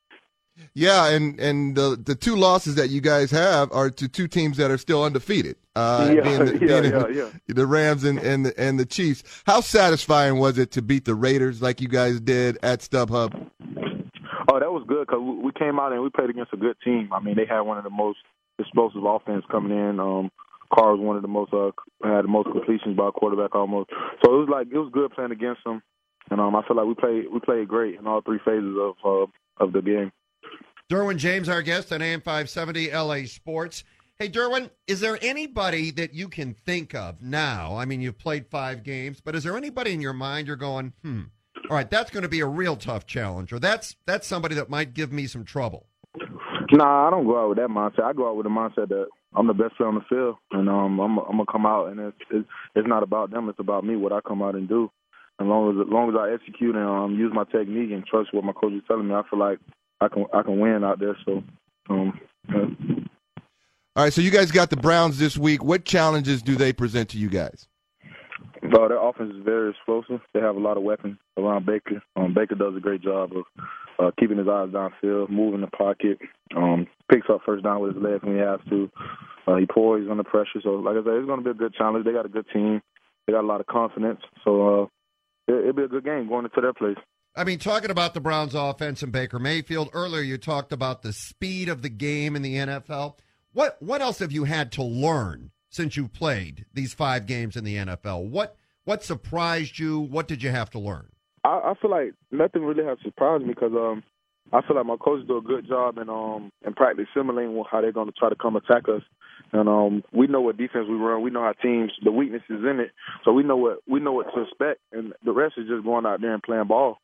Yeah, and, and the the two losses that you guys have are to two teams that are still undefeated. Uh, yeah, being the, yeah, being yeah, yeah. the Rams and, and, the, and the Chiefs. How satisfying was it to beat the Raiders like you guys did at StubHub? Oh, that was good because we came out and we played against a good team. I mean, they had one of the most explosive offense coming in. Um, Carr was one of the most uh, had the most completions by a quarterback almost. So it was like it was good playing against them, and um, I feel like we played we played great in all three phases of uh, of the game. Derwin James, our guest on A M five seventy L A Sports. Hey, Derwin, is there anybody that you can think of now? I mean, you've played five games, but is there anybody in your mind you're going, hmm, All right, that's going to be a real tough challenge, or that's that's somebody that might give me some trouble. Nah, I don't go out with that mindset. I go out with the mindset that I'm the best player on the field, and um, I'm, I'm gonna come out, and it's, it's it's not about them. It's about me, what I come out and do. As long as as long as I execute and um, use my technique and trust what my coach is telling me, I feel like I can I can win out there. So, um, yeah. All right, so you guys got the Browns this week. What challenges do they present to you guys? Uh, their offense is very explosive. They have a lot of weapons around Baker. Um, Baker does a great job of uh, keeping his eyes downfield, moving the pocket, um, picks up first down with his legs when he has to. Uh, he pours under pressure. So, like I said, it's going to be a good challenge. They got a good team. They got a lot of confidence. So, uh, it, it'll be a good game going into their place. I mean, talking about the Browns' offense and Baker Mayfield, earlier you talked about the speed of the game in the N F L. What what else have you had to learn since you played these five games in the N F L? What what surprised you? What did you have to learn? I, I feel like nothing really has surprised me because um, I feel like my coaches do a good job in um in practice simulating how they're going to try to come attack us. And um, we know what defense we run. We know our teams, the weaknesses in it. So we know what we know what to expect, and the rest is just going out there and playing ball.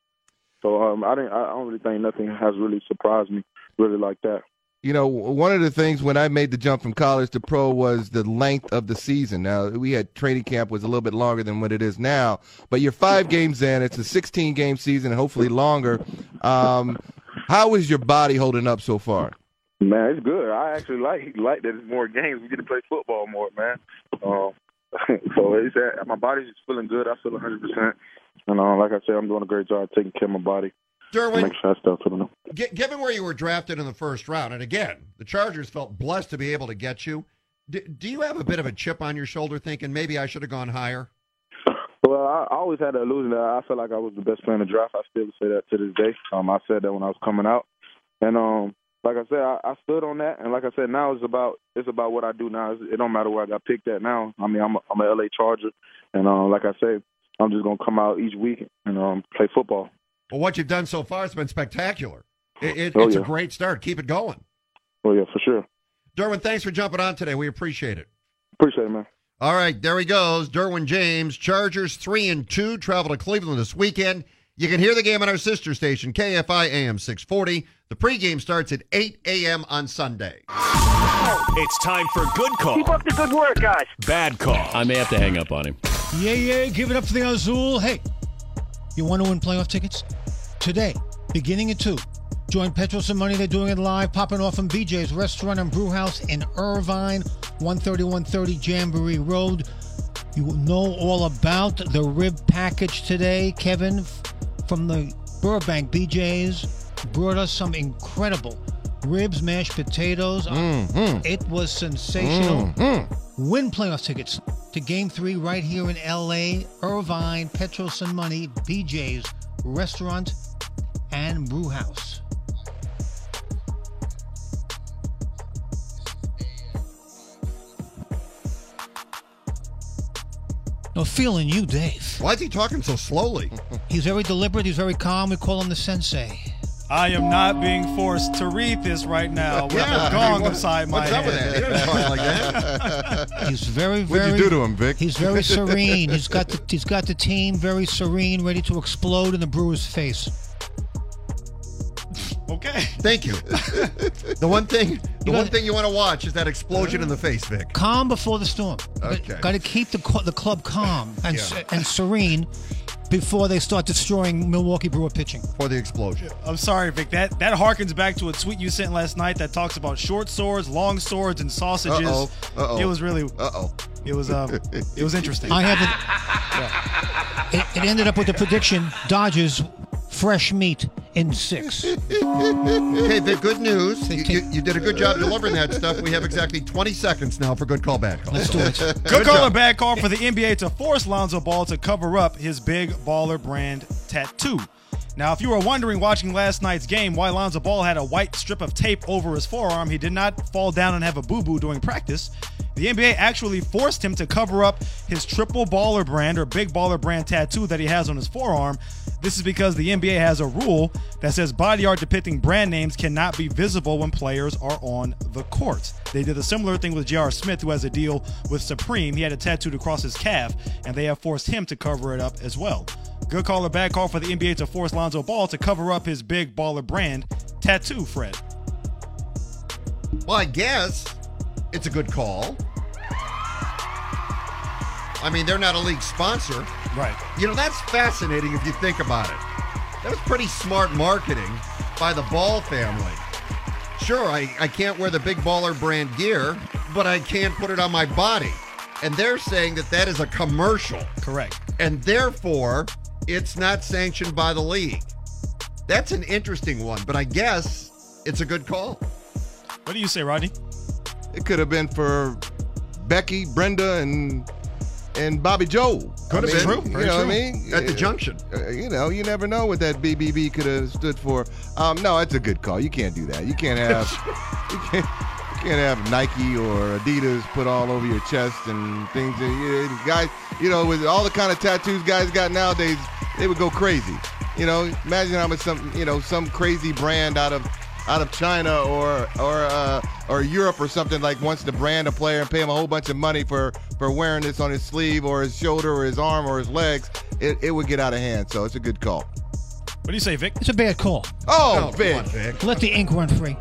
So um, I didn't. I don't really think nothing has really surprised me really like that. You know, one of the things when I made the jump from college to pro was the length of the season. Now, we had training camp was a little bit longer than what it is now, but you're five games in. It's a sixteen-game season and hopefully longer. Um, how is your body holding up so far? Man, it's good. I actually like like that it's more games. We get to play football more, man. Um, so it's uh, my body's just feeling good. I feel one hundred percent. And uh, like I said, I'm doing a great job taking care of my body. Derwin, make sure I stay to them. Given where you were drafted in the first round, and again, the Chargers felt blessed to be able to get you, do, do you have a bit of a chip on your shoulder thinking maybe I should have gone higher? Well, I always had the illusion that I felt like I was the best player in the draft. I still say that to this day. Um, I said that when I was coming out. And um, like I said, I, I stood on that. And like I said, now it's about it's about what I do now. It don't matter where I got picked at now. I mean, I'm a, I'm an L A Charger. And uh, like I said, I'm just going to come out each week and um, play football. Well, what you've done so far has been spectacular. It, it, oh, it's yeah. a great start. Keep it going. Oh, yeah, for sure. Derwin, thanks for jumping on today. We appreciate it. Appreciate it, man. All right, there he goes. Derwin James, Chargers three and two, travel to Cleveland this weekend. You can hear the game on our sister station, K F I A M six forty. The pregame starts at eight a.m. on Sunday. It's time for Good Call. Keep up the good work, guys. Bad Call. I may have to hang up on him. Yeah, yeah, give it up for the Azul. Hey, you want to win playoff tickets? Today, beginning at two. Join Petros and Money. They're doing it live, popping off from B J's Restaurant and Brew House in Irvine, one thirty, one thirty Jamboree Road. You will know all about the rib package today. Kevin from the Burbank B J's brought us some incredible ribs, mashed potatoes. Mm-hmm. It was sensational. Mm-hmm. Win playoff tickets to Game three right here in L A, Irvine, Petros and Money, B J's Restaurant and Brew House. No, feeling you, Dave. Why is he talking so slowly? He's very deliberate. He's very calm. We call him the sensei. I am not being forced to read this right now with Yeah, a gong what- beside my what's up with head. that? He doesn't talk like that. He's very, What'd very. you do to him, Vic? He's very serene. He's got the he's got the team very serene, ready to explode in the Brewers' face. Okay. Thank you. The one thing, the You one gotta- thing you want to watch is that explosion in the face, Vic. Calm before the storm. Okay. Got to keep the co- the club calm and Yeah. se- and serene before they start destroying Milwaukee Brewer pitching. For the explosion. I'm sorry, Vic. That that harkens back to a tweet you sent last night that talks about short swords, long swords, and sausages. Uh-oh. Uh-oh. It was really. Uh-oh. It was um. It was interesting. I have it, it ended up with the prediction: Dodgers fresh meat in six. Okay, Vic, good news. You, you, you did a good job delivering that stuff. We have exactly twenty seconds now for good call, bad call. Let's do it. Good, Good call job. or bad call for the N B A to force Lonzo Ball to cover up his big baller brand tattoo. Now, if you were wondering watching last night's game why Lonzo Ball had a white strip of tape over his forearm, he did not fall down and have a boo-boo during practice. The N B A actually forced him to cover up his triple baller brand or big baller brand tattoo that he has on his forearm. This is because the N B A has a rule that says body art depicting brand names cannot be visible when players are on the court. They did a similar thing with J R. Smith, who has a deal with Supreme. He had it tattooed across his calf, and they have forced him to cover it up as well. Good call or bad call for the N B A to force Lonzo Ball to cover up his big baller brand tattoo, Fred? Well, I guess it's a good call. I mean, they're not a league sponsor. Right. You know, that's fascinating if you think about it. That was pretty smart marketing by the Ball family. Sure, I, I can't wear the Big Baller brand gear, but I can put it on my body. And they're saying that that is a commercial. Correct. And therefore, it's not sanctioned by the league. That's an interesting one, but I guess it's a good call. What do you say, Rodney? It could have been for Becky, Brenda, and and Bobby Joe. Could have been. True. Very you know true. what I mean? At the junction. Uh, you know, you never know what that B B B could have stood for. Um, no, it's a good call. You can't do that. You can't have you can't, you can't have Nike or Adidas put all over your chest and things. And, you know, guys, you know, with all the kind of tattoos guys got nowadays, they would go crazy. You know, imagine how much some you know some crazy brand out of out of China or or uh, or Europe or something like wants to brand a player and pay him a whole bunch of money for, for wearing this on his sleeve or his shoulder or his arm or his legs, it, it would get out of hand. So it's a good call. What do you say, Vic? It's a bad call. Oh, Oh, Vic. come on, Vic. Let the ink run free.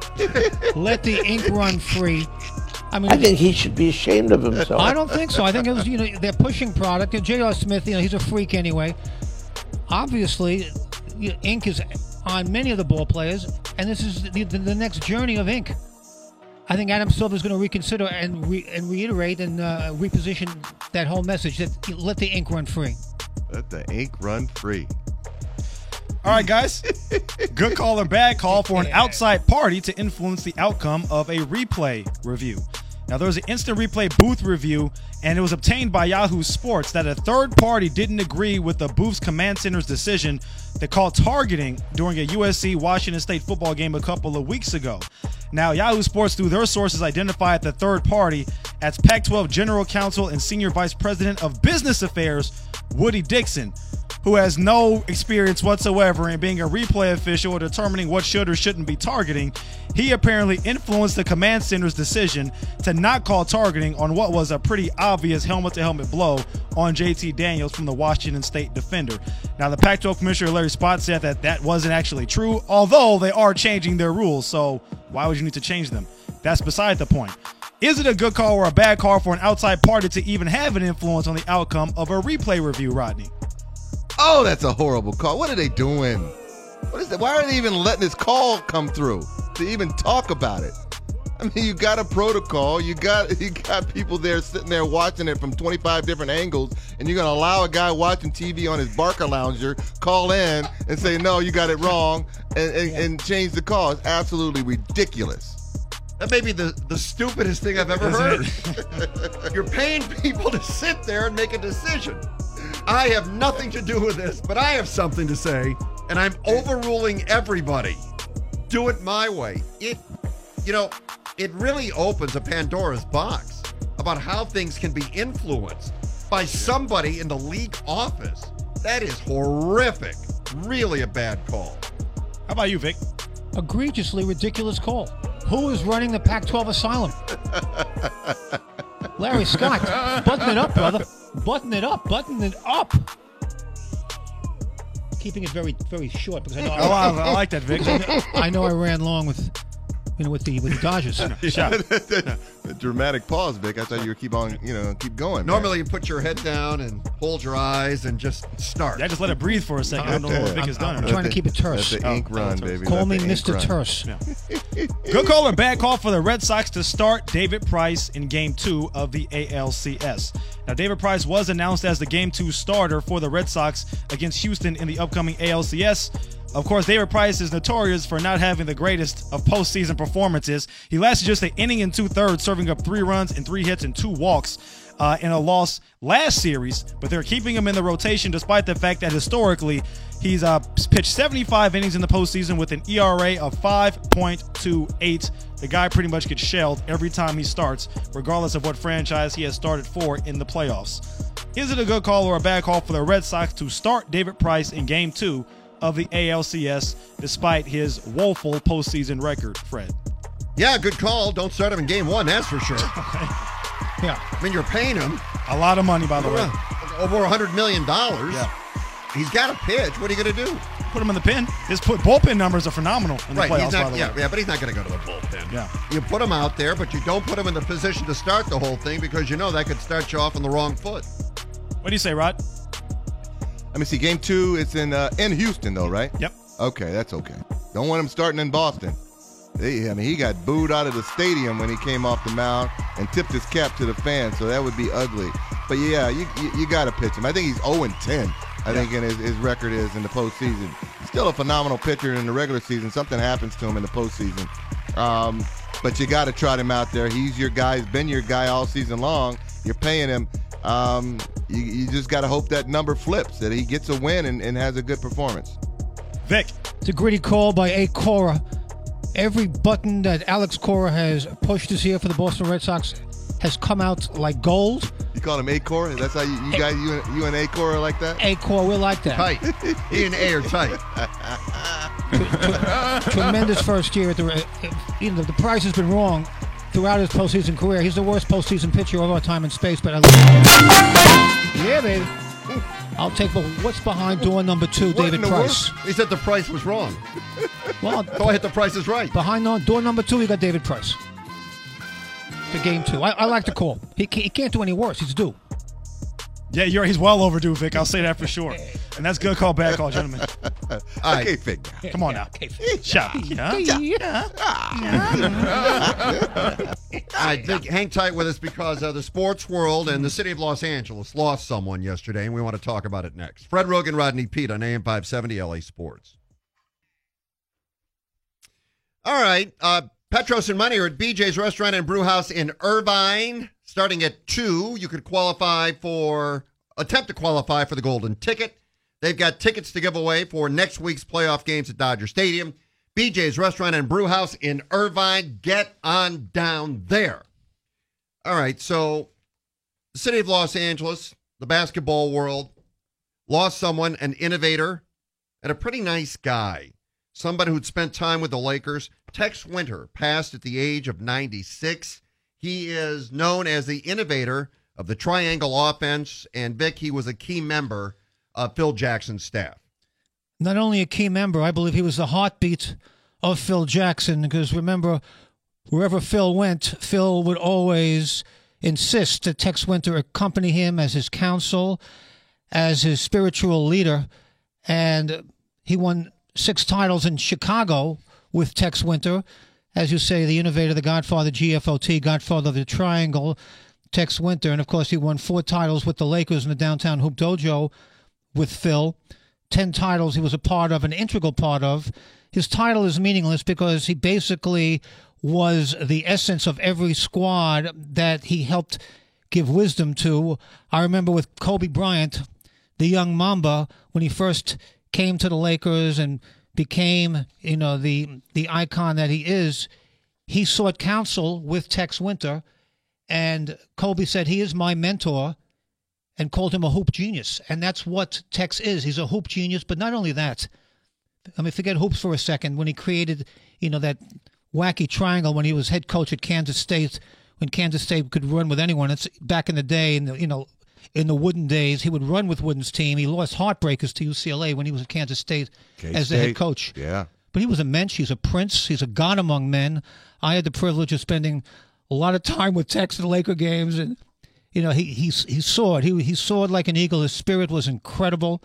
Let the ink run free. I mean, I think he should be ashamed of himself. I don't think so. I think it was, you know, they're pushing product. And J R. Smith, you know, he's a freak anyway. Obviously, you know, ink is on many of the ball players, and this is the, the, the next journey of ink. I think Adam Silver is going to reconsider and re, and reiterate and uh, reposition that whole message that let the ink run free. Let the ink run free. All right, guys. Good call or bad call for an outside party to influence the outcome of a replay review. Now, there was an instant replay booth review, and it was obtained by Yahoo Sports that a third party didn't agree with the booth's command center's decision to call targeting during a U S C-Washington State football game a couple of weeks ago. Now, Yahoo Sports, through their sources, identified the third party as Pac twelve General Counsel and Senior Vice President of Business Affairs, Woody Dixon, who has no experience whatsoever in being a replay official or determining what should or shouldn't be targeting. He apparently influenced the command center's decision to not call targeting on what was a pretty obvious helmet-to-helmet blow on J T Daniels from the Washington State defender. Now, the Pac twelve Commissioner Larry Spott said that that wasn't actually true, although they are changing their rules, so why would you need to change them? That's beside the point. Is it a good call or a bad call for an outside party to even have an influence on the outcome of a replay review, Rodney? Oh, that's a horrible call. What are they doing? What is that? Why are they even letting this call come through to even talk about it? I mean, you got a protocol. You got you got people there sitting there watching it from twenty-five different angles, and you're going to allow a guy watching T V on his Barca lounger call in and say, no, you got it wrong, and, and, and change the call. It's absolutely ridiculous. That may be the, the stupidest thing I've ever heard. You're paying people to sit there and make a decision. I have nothing to do with this, but I have something to say, and I'm overruling everybody. Do it my way. It, you know, it really opens a Pandora's box about how things can be influenced by somebody in the league office. That is horrific. Really a bad call. How about you, Vic? Egregiously ridiculous call. Who is running the Pac twelve asylum? Larry Scott. Button it up, brother. Button it up. Button it up. Keeping it very, very short because I know. Oh, I, I like that, Vic. I know I ran long with, you know, with the with the Dodgers. A dramatic pause, Vic. I thought you would keep on, you know, keep going. Normally, you put your head down and hold your eyes and just start. Yeah, just let it breathe for a second. I don't know what Vic has done. I'm trying to keep it terse. Let the ink Oh, run, terse. baby. Call Let me the ink Mister run. Terse. Yeah. Good call or bad call for the Red Sox to start David Price in Game two of the A L C S. Now, David Price was announced as the Game two starter for the Red Sox against Houston in the upcoming A L C S. Of course, David Price is notorious for not having the greatest of postseason performances. He lasted just an inning and two-thirds, serving up three runs and three hits and two walks. uh, in a loss last series, but they're keeping him in the rotation despite the fact that historically he's uh, pitched seventy-five innings in the postseason with an E R A of five point two eight. The guy pretty much gets shelled every time he starts, regardless of what franchise he has started for in the playoffs. Is it a good call or a bad call for the Red Sox to start David Price in Game two of the A L C S despite his woeful postseason record, Fred? Yeah, good call. Don't start him in Game one, that's for sure. Yeah. I mean, you're paying him. A lot of money, by the way. Over one hundred million dollars. Yeah. He's got to pitch. What are you going to do? Put him in the pen. His put bullpen numbers are phenomenal in the right, playoffs, he's not, by the yeah, way. yeah, but he's not going to go to the bullpen. Yeah. You put him out there, but you don't put him in the position to start the whole thing because you know that could start you off on the wrong foot. What do you say, Rod? Let me see. Game two, it's in uh, in Houston, though, right? Yep. Okay, that's okay. Don't want him starting in Boston. They, I mean, he got booed out of the stadium when he came off the mound and tipped his cap to the fans, so that would be ugly. But yeah, you you, you got to pitch him. I think he's oh and ten. I Yeah. think in his, his record is in the postseason. Still a phenomenal pitcher in the regular season. Something happens to him in the postseason. Um, but you got to trot him out there. He's your guy. He's been your guy all season long. You're paying him. Um, you, you just got to hope that number flips, that he gets a win and, and has a good performance. Vic. It's a gritty call by A. Cora. Every button that Alex Cora has pushed this year for the Boston Red Sox has come out like gold. You call him A. Cora? That's how you, you guys, you, and- you and A. Cora like that? A. Cora, we're like that. Tight. He and A are tight. Tremendous first year. At the, you know, the price has been wrong throughout his postseason career. He's the worst postseason pitcher of our time and space, but I love Yeah, baby. I'll take the what's behind door number two, What David in the Price. world? He said the price was wrong. Well, Go ahead, the price is right. behind no- door number two, we got David Price. For game two. I, I like the call. He can't, he can't do any worse. He's due. Yeah, you're, he's well overdue, Vic. I'll say that for sure. And that's good call, bad call, gentlemen. All right. Okay, Fig. Come on now. Shut up. I think hang tight with us because uh, the sports world and the city of Los Angeles lost someone yesterday, and we want to talk about it next. Fred Rogan, Rodney Pete on A M five seventy L A Sports. All right. Uh, Petros and Money are at B J's Restaurant and Brew House in Irvine. Starting at two, you could qualify for, attempt to qualify for the Golden Ticket. They've got tickets to give away for next week's playoff games at Dodger Stadium. B J's Restaurant and Brew House in Irvine. Get on down there. All right, so the city of Los Angeles, the basketball world, lost someone, an innovator, and a pretty nice guy. Somebody who'd spent time with the Lakers. Tex Winter passed at the age of ninety-six. He is known as the innovator of the triangle offense, and Vic, he was a key member of Phil Jackson's staff. Not only a key member, I believe he was the heartbeat of Phil Jackson, because remember, wherever Phil went, Phil would always insist that Tex Winter accompany him as his counsel, as his spiritual leader, and he won six titles in Chicago with Tex Winter. As you say, the innovator, the godfather, G F O T, godfather of the triangle, Tex Winter. And, of course, he won four titles with the Lakers in the downtown Hoop Dojo with Phil. Ten titles he was a part of, an integral part of. His title is meaningless because he basically was the essence of every squad that he helped give wisdom to. I remember with Kobe Bryant, the young Mamba, when he first came to the Lakers and became, you know, the the icon that he is, he sought counsel with Tex Winter, and Kobe said, he is my mentor, and called him a hoop genius. And that's what Tex is. He's a hoop genius, but not only that. I mean, forget hoops for a second. When he created, you know, that wacky triangle when he was head coach at Kansas State, when Kansas State could run with anyone. It's back in the day, in the, you know, in the Wooden days, he would run with Wooden's team. He lost heartbreakers to U C L A when he was at Kansas State K-State. as the head coach. Yeah. But he was a mensch. He's a prince. He's a god among men. I had the privilege of spending a lot of time with Tex at the Laker games, and you know, he he he soared. He he soared like an eagle. His spirit was incredible,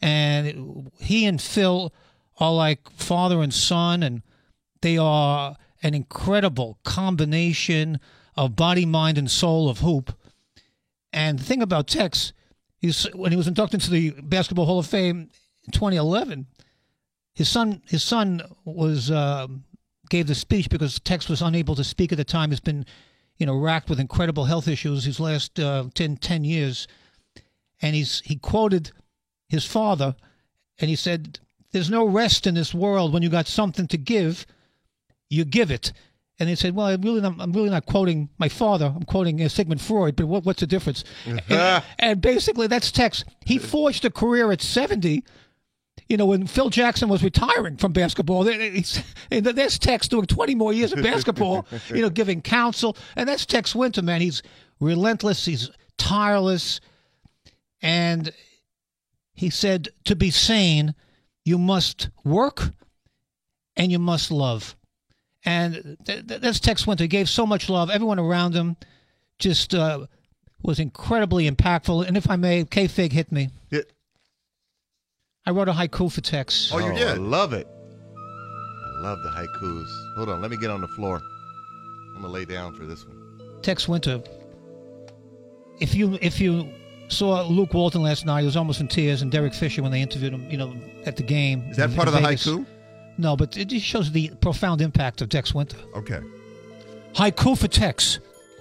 and he and Phil are like father and son, and they are an incredible combination of body, mind, and soul of hoop. And the thing about Tex, he's, when he was inducted into the Basketball Hall of Fame in twenty eleven, his son his son was uh, gave the speech because Tex was unable to speak at the time. He's been you know, racked with incredible health issues his last uh, ten, ten years. And he's he quoted his father, and he said, "There's no rest in this world. When you got something to give, you give it." And he said, "Well, I'm really not, I'm really not quoting my father. I'm quoting uh, Sigmund Freud. But what, what's the difference?" and, and basically, that's Tex. He forged a career at seventy. You know, when Phil Jackson was retiring from basketball, there's Tex doing twenty more years of basketball, you know, giving counsel. And that's Tex Winter, man. He's relentless. He's tireless. And he said, to be sane, you must work and you must love. And th- th- that's Tex Winter. He gave so much love. Everyone around him just uh, was incredibly impactful. And if I may, K-Fig hit me. Yeah. I wrote a haiku for Tex. Oh, you did? I love it. I love the haikus. Hold on, let me get on the floor. I'm gonna lay down for this one. Tex Winter. If you if you saw Luke Walton last night, he was almost in tears, and Derek Fisher when they interviewed him, you know, at the game. Is that in, part in of the Vegas. haiku? No, but it just shows the profound impact of Tex Winter. Okay. Haiku for Tex.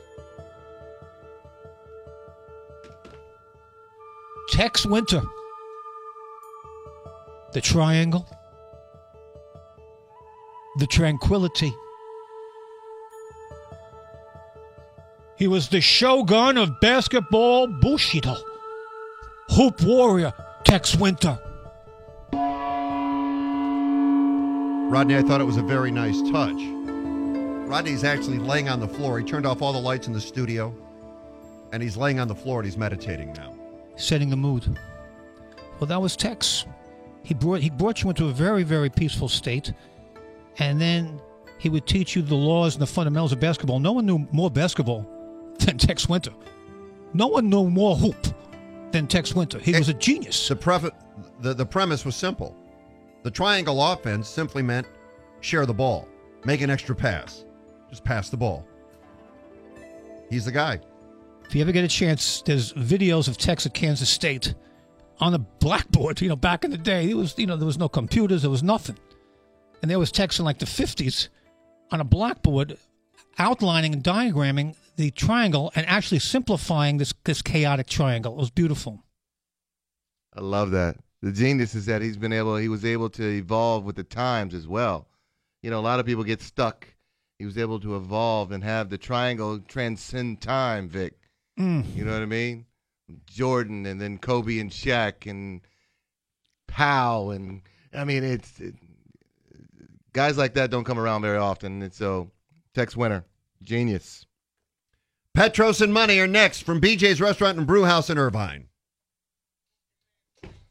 Tex Winter. The triangle. The tranquility. He was the shogun of basketball Bushido. Hoop warrior Tex Winter. Rodney, I thought it was a very nice touch. Rodney's actually laying on the floor. He turned off all the lights in the studio, and he's laying on the floor and he's meditating now. Setting the mood. Well, that was Tex. He brought he brought you into a very, very peaceful state, and then he would teach you the laws and the fundamentals of basketball. No one knew more basketball than Tex Winter. No one knew more hoop than Tex Winter. He was a genius. The, pref- the, the premise was simple. The triangle offense simply meant share the ball, make an extra pass, just pass the ball. He's the guy. If you ever get a chance, there's videos of Tex at Kansas State on the blackboard. You know, back in the day, it was you know there was no computers, there was nothing, and there was Tex in like the fifties on a blackboard, outlining and diagramming the triangle and actually simplifying this this chaotic triangle. It was beautiful. I love that. The genius is that he's been able, he was able to evolve with the times as well. You know, a lot of people get stuck. He was able to evolve and have the triangle transcend time, Vic. Mm. You know what I mean? Jordan and then Kobe and Shaq and Powell. And, I mean, it's it, guys like that don't come around very often. And so, Tex Winter, genius. Petros and Money are next from B J's Restaurant and Brew House in Irvine.